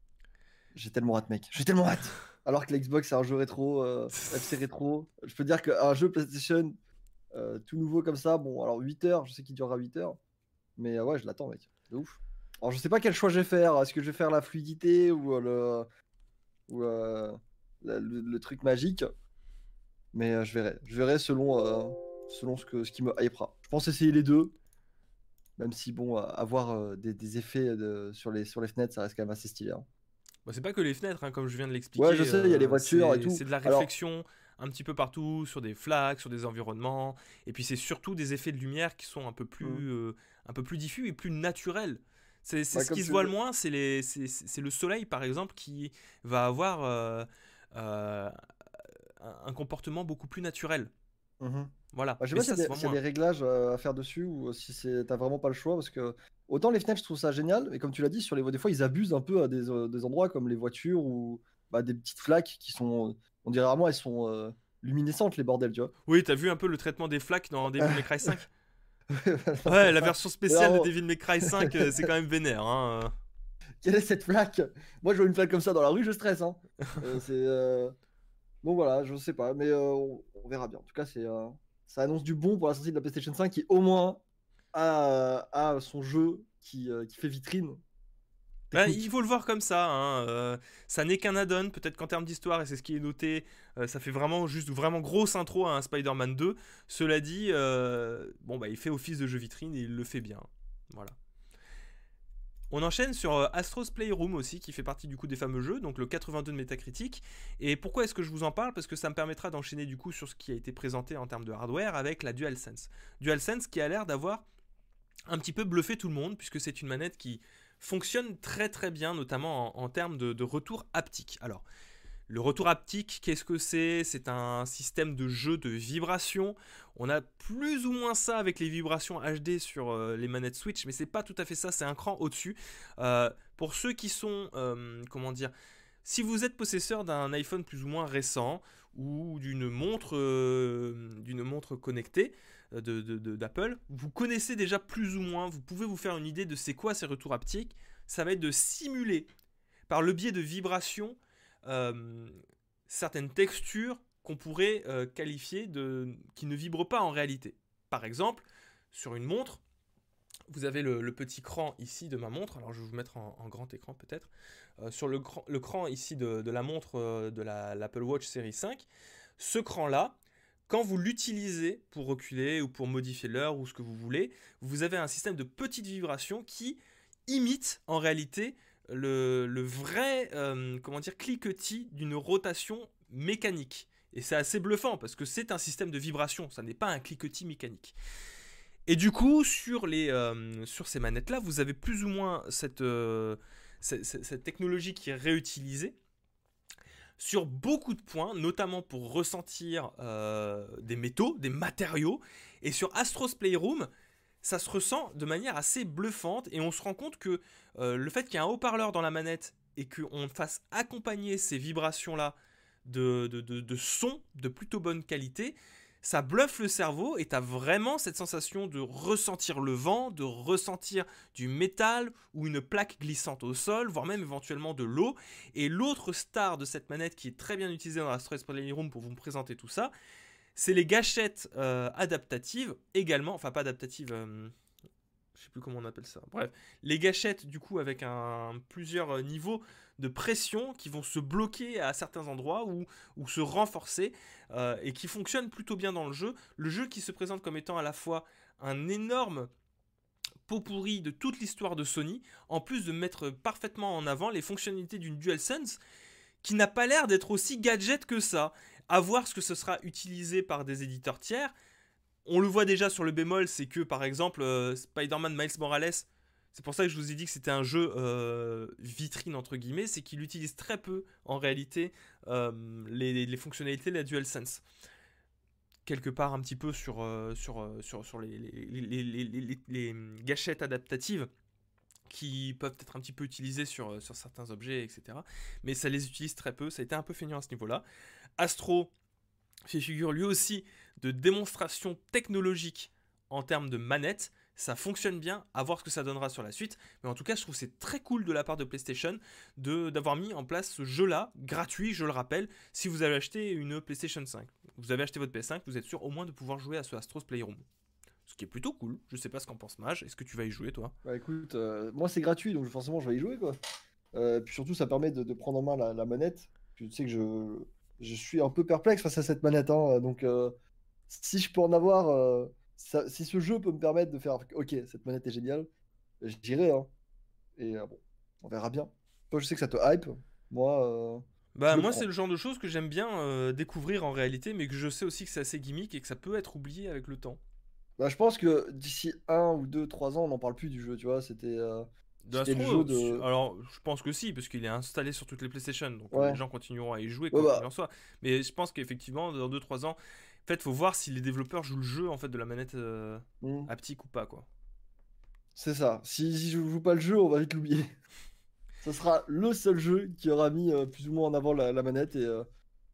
J'ai tellement hâte, mec. J'ai tellement hâte. Alors que l'Xbox, c'est un jeu rétro, euh, F C rétro. Je peux dire qu'un jeu PlayStation euh, tout nouveau comme ça, bon, alors huit heures, je sais qu'il durera huit heures. Mais euh, ouais, je l'attends, mec. De ouf. Alors, je sais pas quel choix je vais faire. Est-ce que je vais faire la fluidité ou euh, le, ou, euh, la- le, le truc magique? Mais euh, je verrai. Je verrai selon, euh, selon ce, que, ce qui me hypera. Je pense essayer les deux. Même si, bon, euh, avoir euh, des, des effets de- sur, les, sur les fenêtres, ça reste quand même assez stylé. Hein. Bah, c'est pas que les fenêtres, hein, comme je viens de Ouais, je l'expliquer. sais, il y a les euh, voitures et c'est, tout. c'est de la Alors, réflexion un petit peu partout, sur des flaques, sur des environnements. Et puis c'est surtout des effets de lumière qui sont un peu plus, hmm. euh, un peu plus diffus et plus naturels. C'est, c'est Bah, ce comme qui se tu voit le veux. moins, c'est, les, c'est, c'est c'est le soleil par exemple qui va avoir euh, euh, un un comportement beaucoup plus naturel. Mhm. Voilà. Bah, je sais Mais pas s'il ça, y, a c'est des vraiment s'il y a moins. des réglages euh, à faire dessus ou si c'est t'as vraiment pas le choix parce que autant les fenêtres je trouve ça génial mais comme tu l'as dit sur les vo- des fois ils abusent un peu à des, euh, des endroits comme les voitures ou bah, des petites flaques qui sont on dirait vraiment elles sont euh, luminescentes les bordels tu vois. Oui, t'as vu un peu le traitement des flaques dans Devil May Cry cinq? Non, c'est Ouais, la ça. version Mais spéciale de alors, Devil May Cry cinq, euh, c'est quand même vénère. Hein. quelle est cette flaque? Moi je vois une flaque comme ça dans la rue je stresse hein. Euh, c'est euh, bon voilà je sais pas mais euh, on, on verra bien en tout cas c'est euh, ça annonce du bon pour la sortie de la PlayStation cinq qui au moins a, a son jeu qui, euh, qui fait vitrine Bah, il technique. faut le voir comme ça, hein, euh, ça n'est qu'un add-on, peut-être qu'en termes d'histoire, et c'est ce qui est noté, euh, ça fait vraiment juste vraiment grosse intro à un Spider-Man deux. Cela dit, euh, bon bah il fait office de jeu vitrine et il le fait bien. Voilà. On enchaîne sur euh, Astro's Playroom aussi, qui fait partie du coup des fameux jeux, donc le quatre-vingt-deux de Metacritic. Et pourquoi est-ce que je vous en parle? Parce que ça me permettra d'enchaîner du coup sur ce qui a été présenté en termes de hardware avec la DualSense. DualSense qui a l'air d'avoir un petit peu bluffé tout le monde, puisque c'est une manette qui fonctionne très très bien, notamment en, en termes de, de retour haptique. Alors, le retour haptique, qu'est-ce que c'est? C'est un système de jeu de vibrations. On a plus ou moins ça avec les vibrations H D sur euh, les manettes Switch, mais c'est pas tout à fait ça, c'est un cran au-dessus. Euh, pour ceux qui sont, euh, comment dire, si vous êtes possesseur d'un iPhone plus ou moins récent ou d'une montre, euh, d'une montre connectée euh, de, de- de- d'Apple, vous connaissez déjà plus ou moins, vous pouvez vous faire une idée de c'est quoi ces retours haptiques. Ça va être de simuler par le biais de vibrations euh, certaines textures qu'on pourrait euh, qualifier de qui ne vibrent pas en réalité. Par exemple, sur une montre, vous avez le, le petit cran ici de ma montre. Alors je vais vous mettre en, en grand écran peut-être. Euh, sur le, cran- le cran ici de, de la montre euh, de la, l'Apple Watch série cinq, ce cran-là, quand vous l'utilisez pour reculer ou pour modifier l'heure ou ce que vous voulez, vous avez un système de petites vibrations qui imite en réalité le, le vrai euh, comment dire, cliquetis d'une rotation mécanique. Et c'est assez bluffant parce que c'est un système de vibration, ça n'est pas un cliquetis mécanique. Et du coup, sur, les, euh, sur ces manettes-là, vous avez plus ou moins cette, euh, cette, cette technologie qui est réutilisée sur beaucoup de points, notamment pour ressentir euh, des métaux, des matériaux. Et sur Astro's Playroom, ça se ressent de manière assez bluffante et on se rend compte que euh, le fait qu'il y ait un haut-parleur dans la manette et qu'on fasse accompagner ces vibrations-là de, de, de, de sons de plutôt bonne qualité, ça bluffe le cerveau et tu as vraiment cette sensation de ressentir le vent, de ressentir du métal ou une plaque glissante au sol, voire même éventuellement de l'eau. Et l'autre star de cette manette qui est très bien utilisée dans Astro's Playroom pour vous présenter tout ça, c'est les gâchettes euh, adaptatives également, enfin pas adaptatives, euh, je sais plus comment on appelle ça. Bref, les gâchettes du coup avec un, plusieurs niveaux de pression qui vont se bloquer à certains endroits ou, ou se renforcer euh, et qui fonctionnent plutôt bien dans le jeu. Le jeu qui se présente comme étant à la fois un énorme pot pourri de toute l'histoire de Sony, en plus de mettre parfaitement en avant les fonctionnalités d'une DualSense qui n'a pas l'air d'être aussi gadget que ça. À voir ce que ce sera utilisé par des éditeurs tiers. On le voit déjà sur le bémol, c'est que par exemple euh, Spider-Man Miles Morales, c'est pour ça que je vous ai dit que c'était un jeu euh, vitrine entre guillemets, c'est qu'il utilise très peu en réalité euh, les, les fonctionnalités de la DualSense. Quelque part un petit peu sur, euh, sur, euh, sur, sur les, les, les, les, les, les gâchettes adaptatives qui peuvent être un petit peu utilisées sur, sur certains objets, et cetera. Mais ça les utilise très peu, ça a été un peu feignant à ce niveau-là. Astro fait figure lui aussi de démonstration technologique en termes de manette. Ça fonctionne bien, à voir ce que ça donnera sur la suite. Mais en tout cas, je trouve que c'est très cool de la part de PlayStation de, d'avoir mis en place ce jeu-là, gratuit, je le rappelle, si vous avez acheté une PlayStation cinq. Vous avez acheté votre P S cinq, vous êtes sûr au moins de pouvoir jouer à ce Astro's Playroom. Ce qui est plutôt cool. Je sais pas ce qu'en pense Mage. Est-ce que tu vas y jouer, toi ? Bah écoute, euh, moi c'est gratuit, donc forcément je vais y jouer, quoi. Euh, puis surtout, ça permet de, de prendre en main la, la manette. Tu sais que je, je suis un peu perplexe face à cette manette, hein, donc euh, si je peux en avoir, euh, ça- si ce jeu peut me permettre de faire, ok, cette manette est géniale, j'irai, hein. Et euh, bon, on verra bien. Toi, je sais que ça te hype. Moi, euh, Bah je le moi prends. c'est le genre de choses que j'aime bien euh, découvrir en réalité, mais que je sais aussi que c'est assez gimmick et que ça peut être oublié avec le temps. Bah, je pense que d'ici un ou deux, trois ans, on n'en parle plus du jeu, tu vois. C'était euh, De c'était le Astro, jeu su- de. alors je pense que si, parce qu'il est installé sur toutes les PlayStation, donc euh, les Ouais, gens continueront à y jouer ouais, quoi qu'il bah. en soit. Mais je pense qu'effectivement dans deux trois ans, en fait faut voir si les développeurs jouent le jeu en fait de la manette euh, hmm, haptique ou pas quoi. C'est ça. Si, si je joue pas le jeu, on va vite l'oublier. Ça sera le seul jeu qui aura mis euh, plus ou moins en avant la, la manette et euh,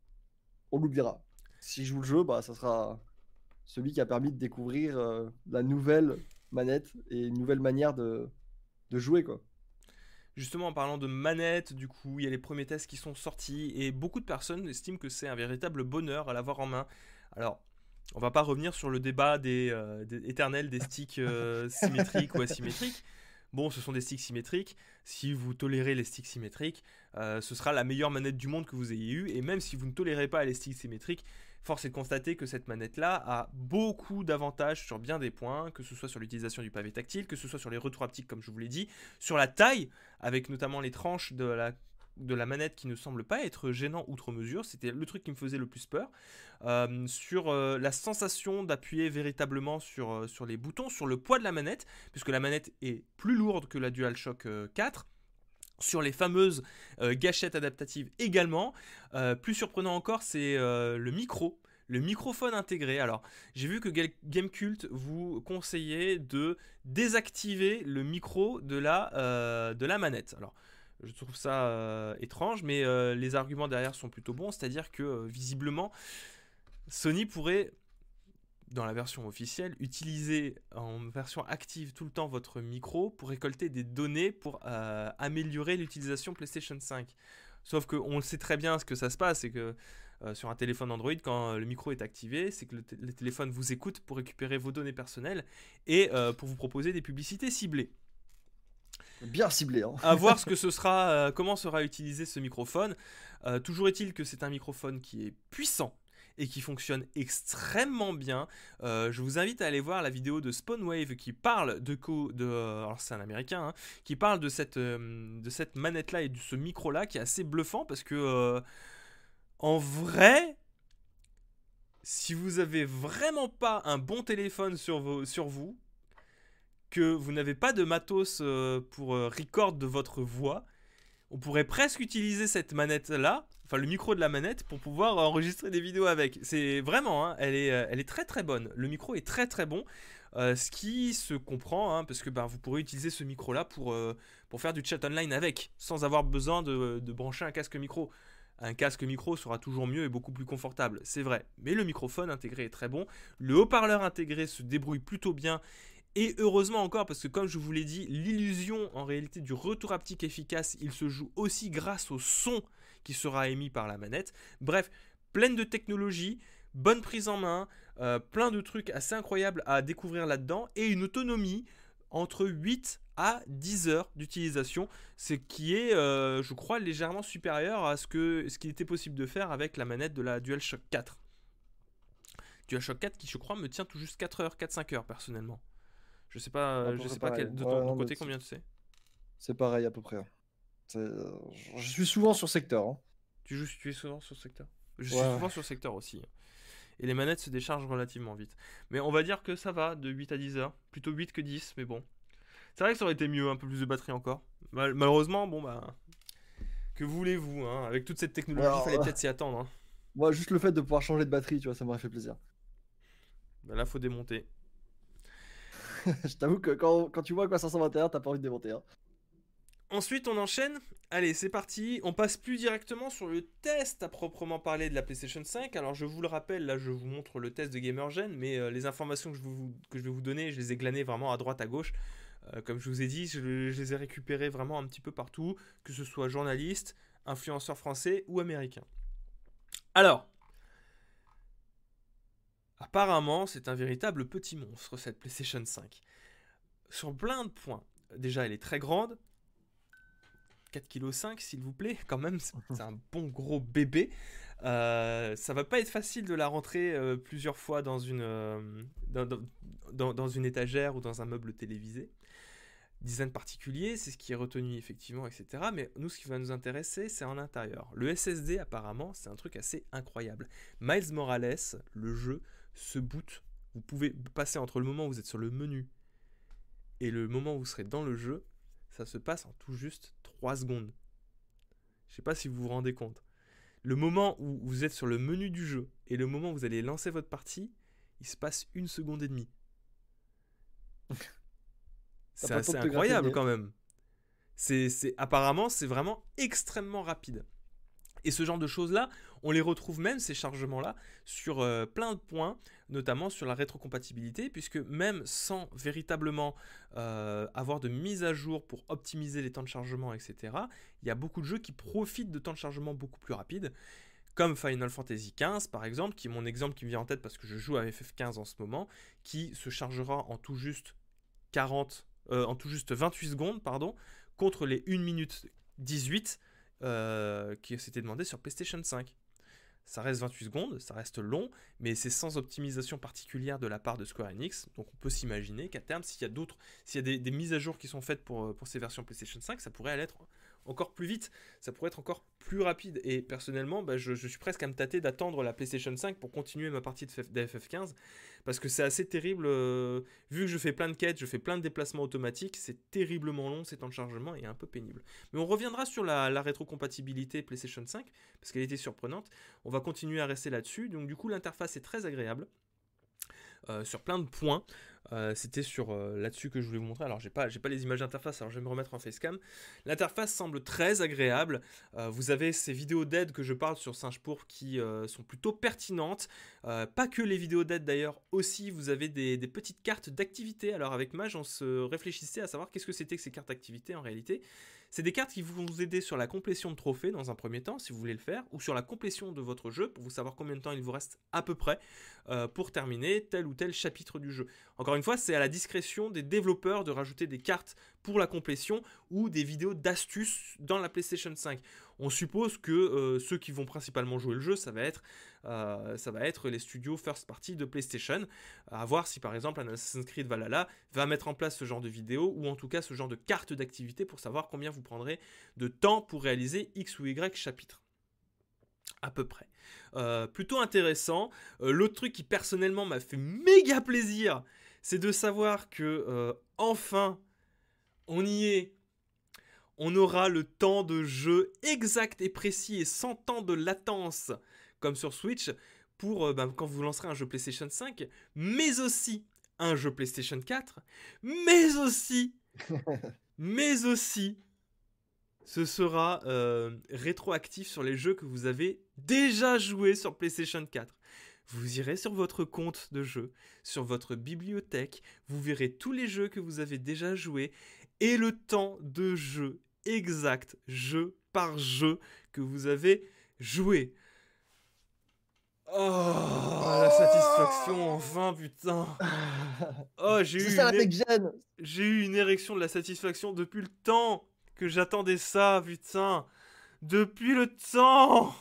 on l'oubliera. Si je joue le jeu, bah, ça sera celui qui a permis de découvrir euh, la nouvelle manette et une nouvelle manière de, de jouer, quoi. Justement en parlant de manette, du coup il y a les premiers tests qui sont sortis et beaucoup de personnes estiment que c'est un véritable bonheur à l'avoir en main. Alors on va pas revenir sur le débat des, euh, des éternels des sticks euh, symétriques ou asymétriques. Bon, ce sont des sticks symétriques. Si vous tolérez les sticks symétriques, euh, ce sera la meilleure manette du monde que vous ayez eue. Et même si vous ne tolérez pas les sticks symétriques, force est de constater que cette manette-là a beaucoup d'avantages sur bien des points, que ce soit sur l'utilisation du pavé tactile, que ce soit sur les retours haptiques, comme je vous l'ai dit, sur la taille, avec notamment les tranches de la de la manette qui ne semble pas être gênant outre mesure, c'était le truc qui me faisait le plus peur, euh, sur euh, la sensation d'appuyer véritablement sur, euh, sur les boutons, sur le poids de la manette, puisque la manette est plus lourde que la DualShock euh, quatre, sur les fameuses euh, gâchettes adaptatives également. Euh, plus surprenant encore, c'est euh, le micro. Le microphone intégré. Alors, j'ai vu que Gamecult vous conseillait de désactiver le micro de la, euh, de la manette. Alors, je trouve ça euh, étrange, mais euh, les arguments derrière sont plutôt bons. C'est-à-dire que, euh, visiblement, Sony pourrait, dans la version officielle, utiliser en version active tout le temps votre micro pour récolter des données pour euh, améliorer l'utilisation PlayStation cinq. Sauf qu'on le sait très bien ce que ça se passe, c'est que euh, sur un téléphone Android, quand euh, le micro est activé, c'est que le, t- le téléphone vous écoute pour récupérer vos données personnelles et euh, pour vous proposer des publicités ciblées. Bien ciblé, hein. À voir ce que ce sera, euh, comment sera utilisé ce microphone. Euh, toujours est-il que c'est un microphone qui est puissant et qui fonctionne extrêmement bien. Euh, je vous invite à aller voir la vidéo de Spawnwave qui parle de, co- de alors c'est un américain, hein, qui parle de cette, euh, de cette manette là et de ce micro là qui est assez bluffant parce que euh, en vrai, si vous avez vraiment pas un bon téléphone sur, vos, sur vous, que vous n'avez pas de matos euh, pour euh, record de votre voix, on pourrait presque utiliser cette manette-là, enfin le micro de la manette, pour pouvoir enregistrer des vidéos avec. C'est vraiment, hein, elle, est, elle est très très bonne. Le micro est très très bon, euh, ce qui se comprend, hein, parce que ben, vous pourrez utiliser ce micro-là pour, euh, pour faire du chat online avec, sans avoir besoin de, de brancher un casque micro. Un casque micro sera toujours mieux et beaucoup plus confortable, c'est vrai. Mais le microphone intégré est très bon. Le haut-parleur intégré se débrouille plutôt bien. Et heureusement encore, parce que comme je vous l'ai dit, l'illusion en réalité du retour haptique efficace, il se joue aussi grâce au son qui sera émis par la manette. Bref, pleine de technologie, bonne prise en main, euh, plein de trucs assez incroyables à découvrir là-dedans, et une autonomie entre huit à dix heures d'utilisation, ce qui est, euh, je crois, légèrement supérieur à ce, que, ce qu'il était possible de faire avec la manette de la DualShock quatre. DualShock quatre qui, je crois, me tient tout juste quatre heures, quatre cinq heures personnellement. Je sais pas, À peu je près sais pas pareil. quel, de Ouais, ton, non, ton mais côté c'est- combien tu sais. C'est pareil à peu près. C'est, euh, Je suis souvent sur secteur. Hein. Tu joues, tu es souvent sur secteur. Je Ouais, suis ouais. souvent sur secteur aussi. Et les manettes se déchargent relativement vite. Mais on va dire que ça va de huit à dix heures. Plutôt huit que dix, mais bon. C'est vrai que ça aurait été mieux, un peu plus de batterie encore. Mal- malheureusement, bon bah. Que voulez-vous, hein. Avec toute cette Ouais, technologie, il alors, fallait euh, peut-être s'y attendre. Hein. moi, juste le fait de pouvoir changer de batterie, tu vois, ça m'aurait fait plaisir. Bah là, faut démonter. Je t'avoue que quand, quand tu vois quoi cinq cent vingt et un, t'as pas envie de démonter. Hein. Ensuite, on enchaîne. Allez, c'est parti. On passe plus directement sur le test à proprement parler de la PlayStation cinq. Alors, je vous le rappelle, là, je vous montre le test de GamerGen, mais euh, les informations que je, vous, que je vais vous donner, je les ai glanées vraiment à droite, à gauche. Euh, comme je vous ai dit, je, je les ai récupérées vraiment un petit peu partout, que ce soit journaliste, influenceur français ou américain. Alors, apparemment, c'est un véritable petit monstre, cette PlayStation cinq. Sur plein de points. Déjà, elle est très grande. quatre virgule cinq kilos s'il vous plaît, quand même, c'est un bon gros bébé. Euh, ça va pas être facile de la rentrer euh, plusieurs fois dans une, euh, dans, dans, dans une étagère ou dans un meuble télévisé. Design particulier, c'est ce qui est retenu effectivement, et cetera. Mais nous, ce qui va nous intéresser, c'est en intérieur. Le S S D, apparemment, c'est un truc assez incroyable. Miles Morales, le jeu, se boot. Vous pouvez passer entre le moment où vous êtes sur le menu et le moment où vous serez dans le jeu. Ça se passe en tout juste trois secondes. Je sais pas si vous vous rendez compte. Le moment où vous êtes sur le menu du jeu et le moment où vous allez lancer votre partie, il se passe une seconde et demie. C'est pas le temps assez de te gratter le incroyable nez. quand même. C'est, c'est, apparemment, c'est vraiment extrêmement rapide. Et ce genre de choses-là, on les retrouve même, ces chargements-là, sur euh, plein de points, notamment sur la rétrocompatibilité, puisque même sans véritablement euh, avoir de mise à jour pour optimiser les temps de chargement, et cetera, il y a beaucoup de jeux qui profitent de temps de chargement beaucoup plus rapides, comme Final Fantasy quinze par exemple, qui est mon exemple qui me vient en tête parce que je joue à F F quinze en ce moment, qui se chargera en tout juste quarante, euh, en tout juste vingt-huit secondes, pardon, contre les une minute dix-huit euh, qui s'était demandé sur PlayStation cinq. Ça reste vingt-huit secondes, ça reste long, mais c'est sans optimisation particulière de la part de Square Enix. Donc on peut s'imaginer qu'à terme, s'il y a d'autres, s'il y a des, des mises à jour qui sont faites pour, pour ces versions PlayStation cinq, ça pourrait aller être encore plus vite, ça pourrait être encore plus rapide. Et personnellement, bah, je, je suis presque à me tâter d'attendre la PlayStation cinq pour continuer ma partie de F F quinze, parce que c'est assez terrible. Euh, vu que je fais plein de quêtes, je fais plein de déplacements automatiques, c'est terriblement long, ces temps de chargement, et un peu pénible. Mais on reviendra sur la, la rétrocompatibilité PlayStation cinq, parce qu'elle était surprenante. On va continuer à rester là-dessus. Donc du coup, l'interface est très agréable. Euh, sur plein de points. Euh, c'était sur euh, là-dessus que je voulais vous montrer. Alors j'ai pas, j'ai pas les images d'interface, alors je vais me remettre en facecam. L'interface semble très agréable. Euh, vous avez ces vidéos d'aide que je parle sur Singe-Pourpre qui euh, sont plutôt pertinentes. Euh, pas que les vidéos d'aide d'ailleurs, aussi vous avez des, des petites cartes d'activité. Alors avec Mage, on se réfléchissait à savoir qu'est-ce que c'était que ces cartes d'activité en réalité. C'est des cartes qui vont vous aider sur la complétion de trophées dans un premier temps, si vous voulez le faire, ou sur la complétion de votre jeu, pour vous savoir combien de temps il vous reste à peu près euh, pour terminer tel ou tel chapitre du jeu. Encore une fois, c'est à la discrétion des développeurs de rajouter des cartes pour la complétion ou des vidéos d'astuces dans la PlayStation cinq. On suppose que euh, ceux qui vont principalement jouer le jeu, ça va être, euh, ça va être les studios first party de PlayStation. À voir si par exemple un Assassin's Creed Valhalla va mettre en place ce genre de vidéo ou en tout cas ce genre de carte d'activité pour savoir combien vous prendrez de temps pour réaliser X ou Y chapitre. À peu près. Euh, plutôt intéressant. Euh, l'autre truc qui personnellement m'a fait méga plaisir, c'est de savoir que euh, enfin, on y est. On aura le temps de jeu exact et précis et sans temps de latence, comme sur Switch, pour euh, bah, quand vous lancerez un jeu PlayStation cinq, mais aussi un jeu PlayStation quatre, mais aussi, mais aussi, ce sera euh, rétroactif sur les jeux que vous avez déjà joués sur PlayStation quatre. Vous irez sur votre compte de jeu, sur votre bibliothèque, vous verrez tous les jeux que vous avez déjà joués et le temps de jeu exact, jeu par jeu, que vous avez joué. Oh, la satisfaction, enfin, putain. Oh, j'ai C'est eu, ça une... la tech-gen. j'ai eu une érection de la satisfaction depuis le temps que j'attendais ça, putain. Depuis le temps.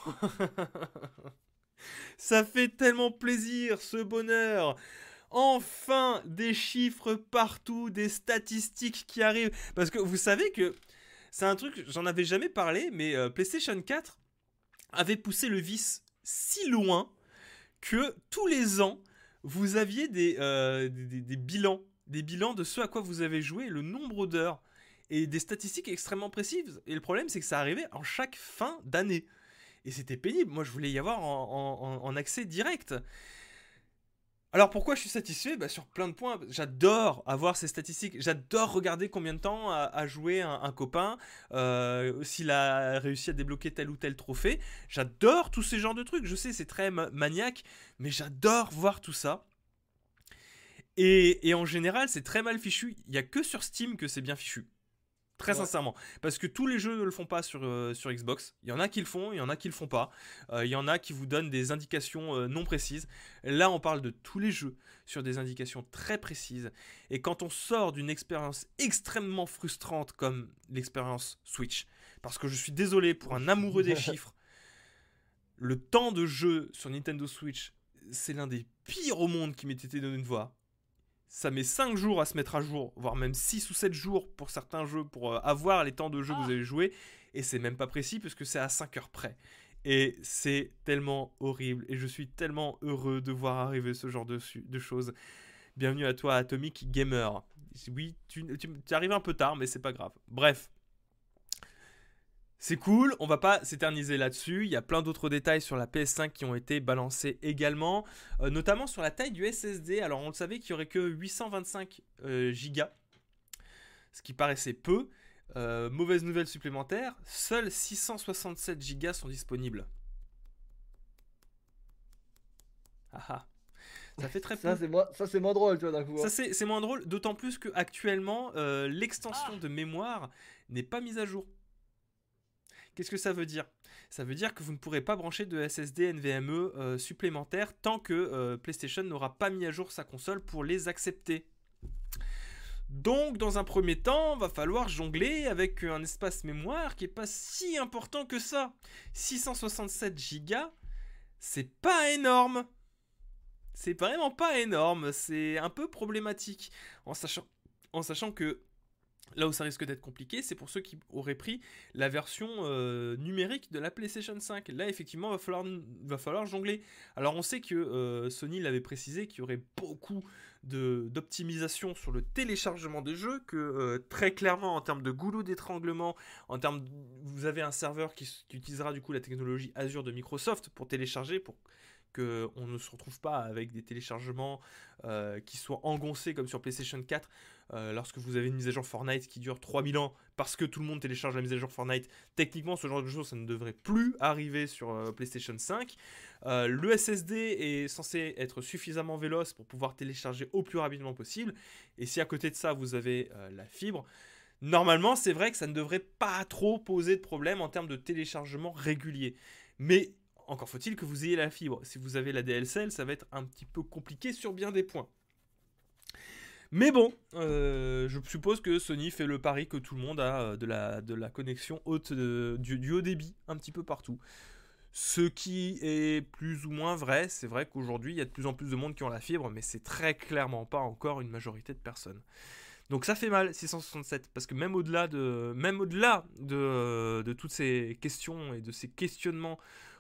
Ça fait tellement plaisir, ce bonheur. Enfin, des chiffres partout, des statistiques qui arrivent. Parce que vous savez que c'est un truc, j'en avais jamais parlé, mais euh, PlayStation quatre avait poussé le vice si loin que tous les ans, vous aviez des, euh, des, des, des bilans, des bilans de ce à quoi vous avez joué, le nombre d'heures, et des statistiques extrêmement précises. Et le problème, c'est que ça arrivait en chaque fin d'année. Et c'était pénible. Moi, je voulais y avoir en, en, en accès direct. Alors pourquoi je suis satisfait? Bah, sur plein de points. J'adore avoir ces statistiques. J'adore regarder combien de temps a, a joué un, un copain, euh, s'il a réussi à débloquer tel ou tel trophée. J'adore tous ces genres de trucs. Je sais, c'est très ma- maniaque, mais j'adore voir tout ça. Et, et en général, c'est très mal fichu. Il n'y a que sur Steam que c'est bien fichu. Très Ouais. sincèrement. Parce que tous les jeux ne le font pas sur, euh, sur Xbox. Il y en a qui le font, il y en a qui le font pas. Euh, il y en a qui vous donnent des indications euh, non précises. Là, on parle de tous les jeux sur des indications très précises. Et quand on sort d'une expérience extrêmement frustrante comme l'expérience Switch, parce que je suis désolé pour un amoureux des chiffres, le temps de jeu sur Nintendo Switch, c'est l'un des pires au monde qui m'ait été donné de voir. Ça met cinq jours à se mettre à jour, voire même six ou sept jours pour certains jeux, pour euh, avoir les temps de jeu que vous avez joué. Et c'est même pas précis puisque c'est à cinq heures près. Et c'est tellement horrible. Et je suis tellement heureux de voir arriver ce genre de, de choses. Bienvenue à toi, Atomic Gamer. Oui, tu, tu, tu arrives un peu tard, mais c'est pas grave. Bref. C'est cool, on va pas s'éterniser là-dessus. Il y a plein d'autres détails sur la P S cinq qui ont été balancés également, euh, notamment sur la taille du S S D. Alors on le savait qu'il y aurait que huit cent vingt-cinq euh, gigas, ce qui paraissait peu. Euh, mauvaise nouvelle supplémentaire, seuls six cent soixante-sept gigas sont disponibles. Ah ah, ça fait très peu. Ça, c'est moins, ça, c'est moins drôle, tu vois, d'un coup. Ça hein. c'est, c'est moins drôle, d'autant plus que actuellement euh, l'extension de mémoire n'est pas mise à jour. Qu'est-ce que ça veut dire? Ça veut dire que vous ne pourrez pas brancher de S S D NVMe euh, supplémentaire tant que euh, PlayStation n'aura pas mis à jour sa console pour les accepter. Donc, dans un premier temps, va falloir jongler avec un espace mémoire qui est pas si important que ça. six cent soixante-sept gigas, c'est pas énorme. C'est vraiment pas énorme. C'est un peu problématique. En sachant, en sachant que là où ça risque d'être compliqué, c'est pour ceux qui auraient pris la version euh, numérique de la PlayStation cinq. Là, effectivement, il va falloir, va falloir jongler. Alors, on sait que euh, Sony l'avait précisé qu'il y aurait beaucoup de, d'optimisation sur le téléchargement des jeux, que euh, très clairement, en termes de goulot d'étranglement, en termes de, vous avez un serveur qui, qui utilisera du coup la technologie Azure de Microsoft pour télécharger, pour qu'on ne se retrouve pas avec des téléchargements euh, qui soient engoncés comme sur PlayStation quatre. Euh, lorsque vous avez une mise à jour Fortnite qui dure trois mille ans parce que tout le monde télécharge la mise à jour Fortnite, techniquement ce genre de choses ça ne devrait plus arriver sur euh, PlayStation cinq. Euh, le S S D est censé être suffisamment véloce pour pouvoir télécharger au plus rapidement possible, et si à côté de ça vous avez euh, la fibre, normalement c'est vrai que ça ne devrait pas trop poser de problème en termes de téléchargement régulier. Mais encore faut-il que vous ayez la fibre. Si vous avez la D L C L, ça va être un petit peu compliqué sur bien des points. Mais bon, euh, je suppose que Sony fait le pari que tout le monde a de la, de la connexion haute, de, du, du haut débit un petit peu partout. Ce qui est plus ou moins vrai. C'est vrai qu'aujourd'hui, il y a de plus en plus de monde qui ont la fibre, mais c'est très clairement pas encore une majorité de personnes. Donc ça fait mal, six cent soixante-sept, parce que même au-delà de, même au-delà de, de toutes ces questions et de ces questionnements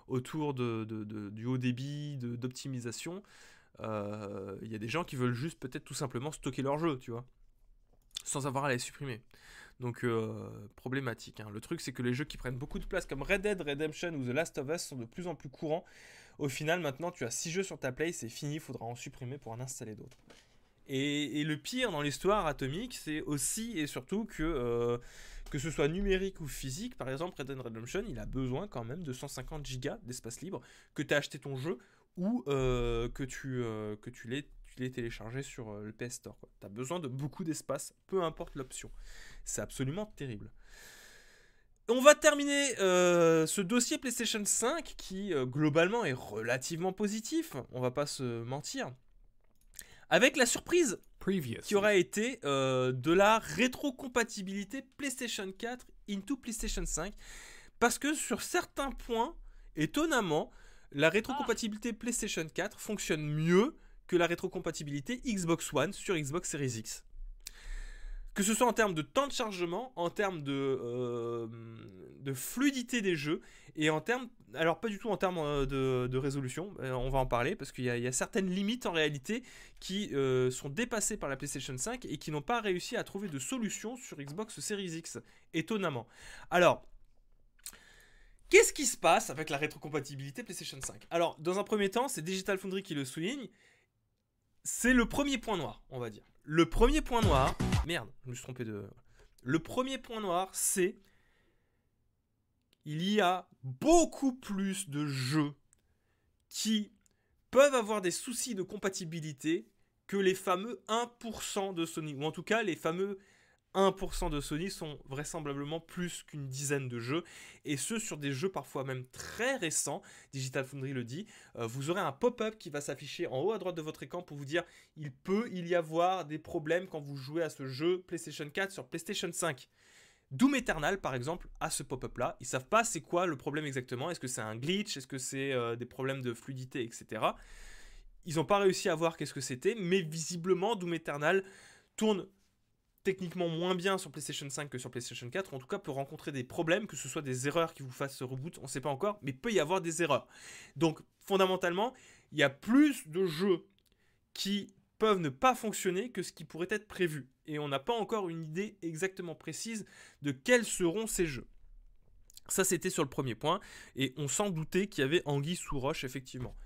autour de, de, de, du haut débit, de, d'optimisation. Il euh, y a des gens qui veulent juste peut-être tout simplement stocker leur jeu, tu vois, sans avoir à les supprimer. Donc euh, problématique. Hein. Le truc, c'est que les jeux qui prennent beaucoup de place, comme Red Dead Redemption ou The Last of Us, sont de plus en plus courants. Au final, maintenant, tu as six jeux sur ta Play, c'est fini, il faudra en supprimer pour en installer d'autres. Et, et le pire dans l'histoire Atomic, c'est aussi et surtout que, euh, que ce soit numérique ou physique, par exemple Red Dead Redemption, il a besoin quand même de cent cinquante gigas d'espace libre, que tu as acheté ton jeu ou euh, que tu, euh, que tu l'aies, tu l'aies téléchargé sur euh, le P S Store. Tu as besoin de beaucoup d'espace, peu importe l'option. C'est absolument terrible. On va terminer euh, ce dossier PlayStation cinq qui euh, globalement est relativement positif, on va pas se mentir, avec la surprise Previous. qui aura été euh, de la rétrocompatibilité PlayStation quatre into PlayStation cinq, parce que sur certains points, étonnamment, la rétrocompatibilité PlayStation quatre fonctionne mieux que la rétrocompatibilité Xbox One sur Xbox Series X. Que ce soit en termes de temps de chargement, en termes de, euh, de fluidité des jeux, et en termes, alors pas du tout en termes de, de résolution, euh, on va en parler, parce qu'il y a, il y a certaines limites en réalité qui euh, sont dépassées par la PlayStation cinq et qui n'ont pas réussi à trouver de solution sur Xbox Series X, étonnamment. Alors, qu'est-ce qui se passe avec la rétrocompatibilité PlayStation cinq ? Alors, dans un premier temps, c'est Digital Foundry qui le souligne, c'est le premier point noir, on va dire. Le premier point noir, merde, je me suis trompé de... Le premier point noir, c'est il y a beaucoup plus de jeux qui peuvent avoir des soucis de compatibilité que les fameux un pour cent de Sony. Ou en tout cas, les fameux un pour cent de Sony sont vraisemblablement plus qu'une dizaine de jeux, et ce sur des jeux parfois même très récents. Digital Foundry le dit, euh, vous aurez un pop-up qui va s'afficher en haut à droite de votre écran pour vous dire il peut il y avoir des problèmes quand vous jouez à ce jeu PlayStation quatre sur PlayStation cinq. Doom Eternal par exemple a ce pop-up là, ils savent pas c'est quoi le problème exactement, est-ce que c'est un glitch, est-ce que c'est euh, des problèmes de fluidité, et cetera. Ils n'ont pas réussi à voir qu'est-ce que c'était, mais visiblement Doom Eternal tourne techniquement moins bien sur PlayStation cinq que sur PlayStation quatre, en tout cas peut rencontrer des problèmes, que ce soit des erreurs qui vous fassent ce reboot, on ne sait pas encore, mais peut y avoir des erreurs. Donc fondamentalement, il y a plus de jeux qui peuvent ne pas fonctionner que ce qui pourrait être prévu. Et on n'a pas encore une idée exactement précise de quels seront ces jeux. Ça c'était sur le premier point, et on s'en doutait qu'il y avait anguille sous roche effectivement.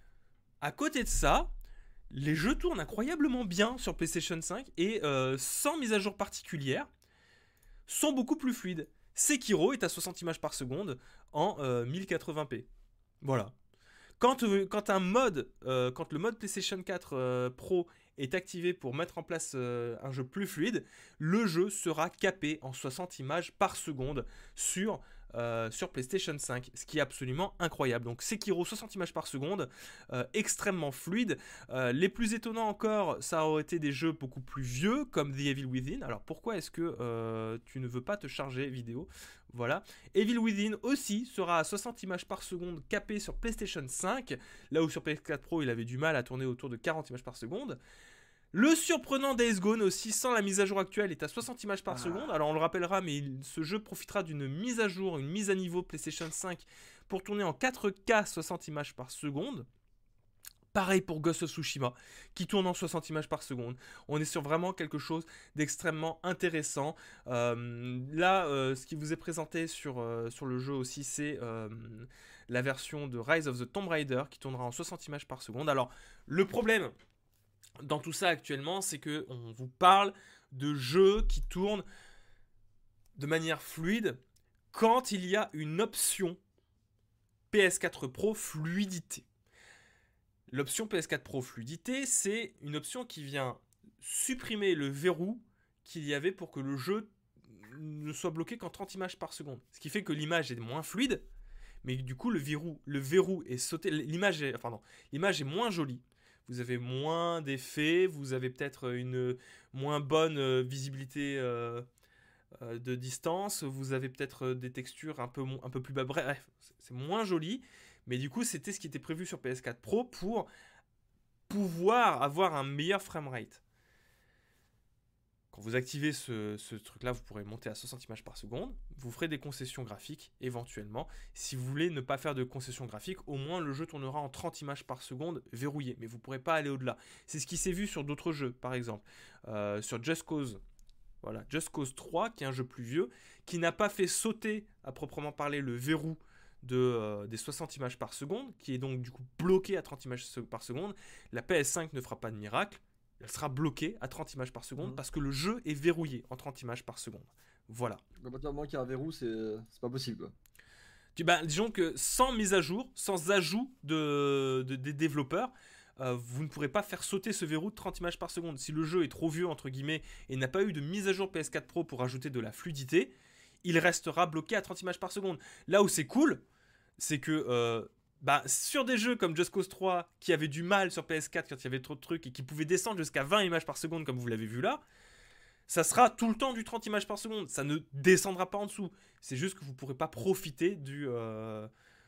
À côté de ça, les jeux tournent incroyablement bien sur PlayStation cinq et euh, sans mise à jour particulière, sont beaucoup plus fluides. Sekiro est à soixante images par seconde en euh, mille quatre-vingts p. Voilà. Quand, euh, quand, un mode, euh, quand le mode PlayStation quatre euh, Pro est activé pour mettre en place euh, un jeu plus fluide, le jeu sera capé en soixante images par seconde sur... Euh, sur PlayStation cinq, ce qui est absolument incroyable. Donc Sekiro soixante images par seconde, euh, extrêmement fluide. Euh, les plus étonnants encore, ça aurait été des jeux beaucoup plus vieux comme The Evil Within. Alors pourquoi est-ce que euh, tu ne veux pas te charger vidéo ? Voilà. Evil Within aussi sera à soixante images par seconde capé sur PlayStation cinq, là où sur P S quatre Pro il avait du mal à tourner autour de quarante images par seconde. Le surprenant Days Gone aussi, sans la mise à jour actuelle, est à soixante images par ah. seconde. Alors on le rappellera, mais il, ce jeu profitera d'une mise à jour, une mise à niveau PlayStation cinq pour tourner en quatre K soixante images par seconde. Pareil pour Ghost of Tsushima, qui tourne en soixante images par seconde. On est sur vraiment quelque chose d'extrêmement intéressant. Euh, là, euh, ce qui vous est présenté sur, euh, sur le jeu aussi, c'est euh, la version de Rise of the Tomb Raider, qui tournera en soixante images par seconde. Alors, le problème... dans tout ça actuellement, c'est qu'on vous parle de jeux qui tournent de manière fluide quand il y a une option P S quatre Pro fluidité. L'option P S quatre Pro fluidité, c'est une option qui vient supprimer le verrou qu'il y avait pour que le jeu ne soit bloqué qu'en trente images par seconde. Ce qui fait que l'image est moins fluide, mais du coup le verrou, le verrou est sauté, l'image est, pardon, l'image est moins jolie. Vous avez moins d'effets, vous avez peut-être une moins bonne visibilité euh, euh, de distance, vous avez peut-être des textures un peu, un peu plus bas. Bref, c'est moins joli, mais du coup, c'était ce qui était prévu sur P S quatre Pro pour pouvoir avoir un meilleur framerate. quand vous activez ce, ce truc-là, vous pourrez monter à soixante images par seconde. Vous ferez des concessions graphiques, éventuellement. Si vous voulez ne pas faire de concessions graphiques, au moins le jeu tournera en trente images par seconde verrouillé. Mais vous ne pourrez pas aller au-delà. C'est ce qui s'est vu sur d'autres jeux, par exemple. Euh, sur Just Cause, voilà, Just Cause trois, qui est un jeu plus vieux, qui n'a pas fait sauter, à proprement parler, le verrou de, euh, des soixante images par seconde, qui est donc du coup bloqué à trente images par seconde. La P S cinq ne fera pas de miracle. Elle sera bloquée à trente images par seconde mmh. parce que le jeu est verrouillé en trente images par seconde. Voilà. À partir du moment qu'il y a un verrou, c'est, c'est pas possible. Quoi. Tu, bah, disons que sans mise à jour, sans ajout de, de, des développeurs, euh, vous ne pourrez pas faire sauter ce verrou de trente images par seconde. Si le jeu est trop vieux, entre guillemets, et n'a pas eu de mise à jour P S quatre Pro pour ajouter de la fluidité, il restera bloqué à trente images par seconde. Là où c'est cool, c'est que... Euh, Bah, sur des jeux comme Just Cause trois qui avaient du mal sur P S quatre quand il y avait trop de trucs et qui pouvaient descendre jusqu'à vingt images par seconde comme vous l'avez vu là, ça sera tout le temps du trente images par seconde, ça ne descendra pas en dessous. C'est juste que vous ne pourrez pas profiter du, euh,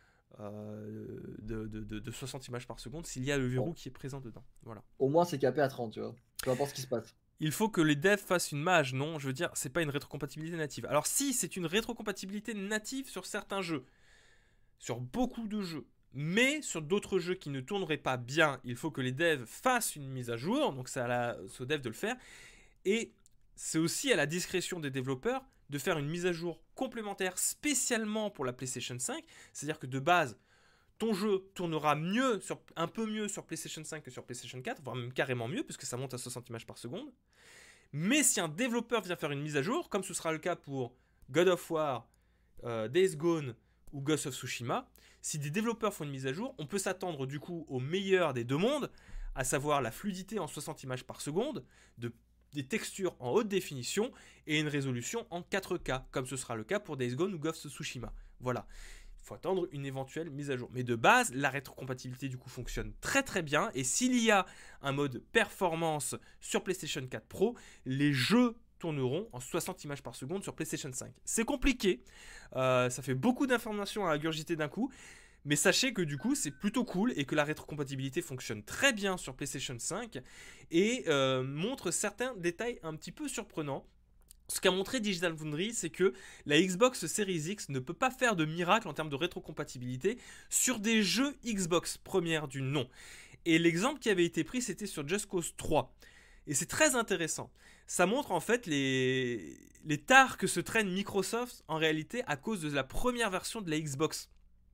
euh, de, de, de, de soixante images par seconde s'il y a le verrou bon. qui est présent dedans. Voilà. Au moins c'est capé à trente, tu vois. Peu importe ce qui se passe. Il faut que les devs fassent une mage, non, je veux dire, c'est pas une rétrocompatibilité native. Alors si, c'est une rétrocompatibilité native sur certains jeux, sur beaucoup de jeux. Mais sur d'autres jeux qui ne tourneraient pas bien, il faut que les devs fassent une mise à jour. Donc c'est à la, c'est aux devs de le faire. Et c'est aussi à la discrétion des développeurs de faire une mise à jour complémentaire spécialement pour la PlayStation cinq. C'est-à-dire que de base, ton jeu tournera mieux, sur, un peu mieux sur PlayStation cinq que sur PlayStation quatre, voire même carrément mieux, puisque ça monte à soixante images par seconde. Mais si un développeur vient faire une mise à jour, comme ce sera le cas pour God of War, euh, Days Gone ou Ghost of Tsushima, si des développeurs font une mise à jour, on peut s'attendre du coup au meilleur des deux mondes, à savoir la fluidité en soixante images par seconde, de, des textures en haute définition et une résolution en quatre K, comme ce sera le cas pour Days Gone ou Ghost of Tsushima. Voilà. Il faut attendre une éventuelle mise à jour. Mais de base, la rétrocompatibilité du coup fonctionne très très bien. Et s'il y a un mode performance sur PlayStation quatre Pro, les jeux tourneront en soixante images par seconde sur PlayStation cinq. C'est compliqué, euh, ça fait beaucoup d'informations à ingurgiter d'un coup, mais sachez que du coup c'est plutôt cool et que la rétrocompatibilité fonctionne très bien sur PlayStation cinq et euh, montre certains détails un petit peu surprenants. Ce qu'a montré Digital Foundry, c'est que la Xbox Series X ne peut pas faire de miracle en termes de rétrocompatibilité sur des jeux Xbox première du nom. Et l'exemple qui avait été pris, c'était sur Just Cause trois. Et c'est très intéressant. Ça montre en fait les, les tares que se traîne Microsoft en réalité à cause de la première version de la Xbox.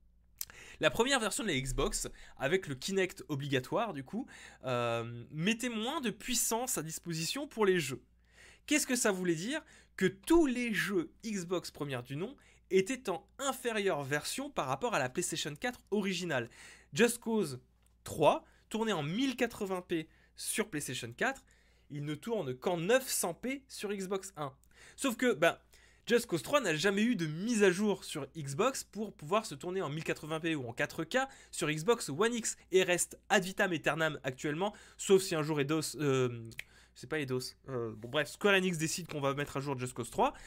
La première version de la Xbox, avec le Kinect obligatoire du coup, euh, mettait moins de puissance à disposition pour les jeux. Qu'est-ce que ça voulait dire ? Que tous les jeux Xbox première du nom étaient en inférieure version par rapport à la PlayStation quatre originale. Just Cause trois tournait en mille quatre-vingts p sur PlayStation quatre, il ne tourne qu'en neuf cents p sur Xbox One. Sauf que ben, Just Cause trois n'a jamais eu de mise à jour sur Xbox pour pouvoir se tourner en mille quatre-vingts p ou en quatre K sur Xbox One X et reste ad vitam aeternam actuellement, sauf si un jour Eidos, euh, c'est pas Eidos, euh, bon bref, Square Enix décide qu'on va mettre à jour Just Cause trois,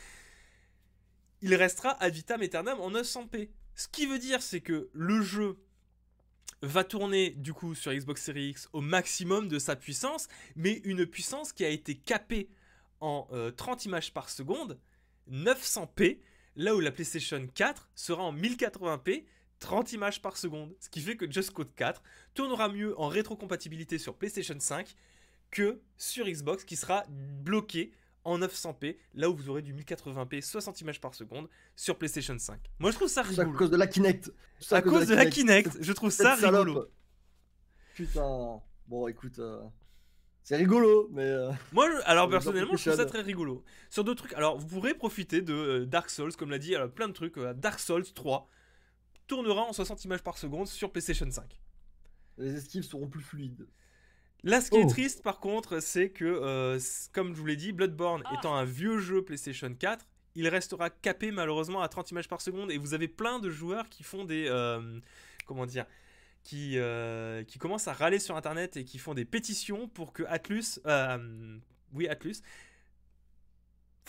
il restera ad vitam aeternam en neuf cents p. Ce qui veut dire c'est que le jeu va tourner du coup sur Xbox Series X au maximum de sa puissance, mais une puissance qui a été capée en euh, trente images par seconde, neuf cents p, là où la PlayStation quatre sera en mille quatre-vingts p, trente images par seconde. Ce qui fait que Just Cause quatre tournera mieux en rétrocompatibilité sur PlayStation cinq que sur Xbox, qui sera bloqué en neuf cents p, là où vous aurez du mille quatre-vingts p, soixante images par seconde sur PlayStation cinq. Moi je trouve ça rigolo. C'est à cause de la Kinect. C'est à, à cause de la Kinect, Kinect. Je trouve ça rigolo. Salope. Putain. Bon écoute, euh... c'est rigolo, mais... Euh... Moi, je... alors personnellement, je trouve ça très rigolo. Sur d'autres trucs, alors vous pourrez profiter de euh, Dark Souls, comme l'a dit, alors, plein de trucs. Euh, Dark Souls trois tournera en soixante images par seconde sur PlayStation cinq. Les esquives seront plus fluides. Là, ce qui oh. est triste, par contre, c'est que, euh, comme je vous l'ai dit, Bloodborne ah. étant un vieux jeu PlayStation quatre, il restera capé malheureusement à trente images par seconde. Et vous avez plein de joueurs qui font des... Euh, comment dire qui, euh, qui commencent à râler sur Internet et qui font des pétitions pour que Atlus... Euh, oui, Atlus...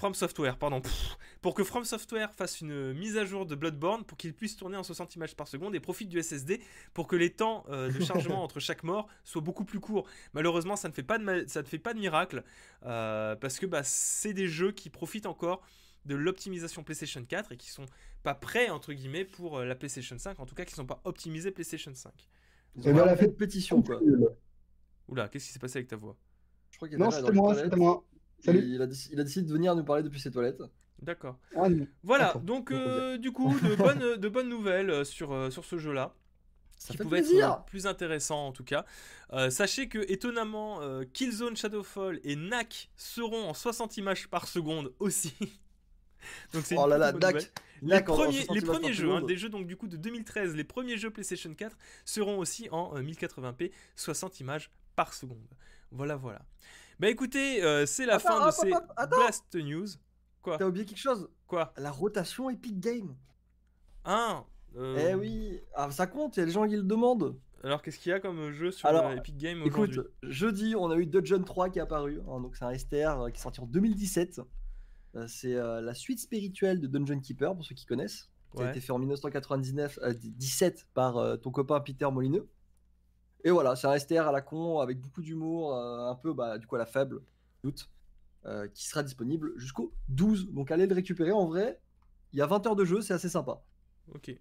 From Software, pardon. Pff, pour que From Software fasse une mise à jour de Bloodborne pour qu'il puisse tourner en soixante images par seconde et profite du S S D pour que les temps euh, de chargement entre chaque mort soient beaucoup plus courts. Malheureusement, ça ne fait pas de, ma- ça ne fait pas de miracle euh, parce que bah, c'est des jeux qui profitent encore de l'optimisation PlayStation quatre et qui sont pas prêts entre guillemets pour euh, la PlayStation cinq, en tout cas qui sont pas optimisés PlayStation cinq. Ils Et ont voilà, fait de fait- pétition, quoi. Oula, qu'est-ce qui s'est passé avec ta voix? Je crois qu'il Non, était là c'était dans les moi, toilettes. c'était moi. Salut. Il a, déc- il a décidé de venir nous parler depuis ses toilettes. D'accord. Ah, non. Voilà, D'accord. donc euh, du coup, de bonnes, de bonnes nouvelles euh, sur, euh, sur ce jeu-là. Ça Qui fait pouvait être plaisir. euh, plus intéressant en tout cas. Euh, sachez que étonnamment, euh, Killzone Shadowfall et N A C seront en soixante images par seconde aussi. Donc c'est Oh une là plutôt là, bonne Dak. nouvelle. Les Dak en- en premiers, soixante les images par premiers jeux, hein, seconde. des jeux donc du coup de deux mille treize, les premiers jeux PlayStation quatre seront aussi en euh, mille quatre-vingts p, soixante images par seconde. Voilà, voilà. Bah écoutez, euh, c'est la Attends, fin de hop, hop, ces hop, attends. Blast News. Quoi T'as oublié quelque chose? Quoi La rotation Epic Game. Un euh, Eh oui, ah, ça compte, il y a des gens qui le demandent. Alors qu'est-ce qu'il y a comme jeu sur Alors, euh, Epic Games Écoute, aujourd'hui? jeudi, on a eu Dungeon trois qui est apparu. Hein, donc, c'est un S T R euh, qui est sorti en deux mille dix-sept. Euh, c'est euh, la suite spirituelle de Dungeon Keeper, pour ceux qui connaissent. Ça a Ouais. été fait en mille neuf cent quatre-vingt-dix-neuf, euh, dix-sept par euh, ton copain Peter Molineux. Et voilà, c'est un S T R à la con, avec beaucoup d'humour, euh, un peu bah, du coup à la faible, doute, euh, qui sera disponible jusqu'au douze. Donc, allez le récupérer. En vrai, il y a vingt heures de jeu, c'est assez sympa. Ok.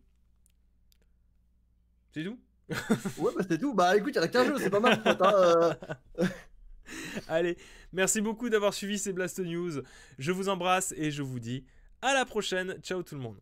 C'est tout? Ouais, bah, c'était tout. Bah, écoute, il y en a qu'un jeu, c'est pas mal, mon pote, hein, euh. Allez, merci beaucoup d'avoir suivi ces Blast News. Je vous embrasse et je vous dis à la prochaine. Ciao tout le monde.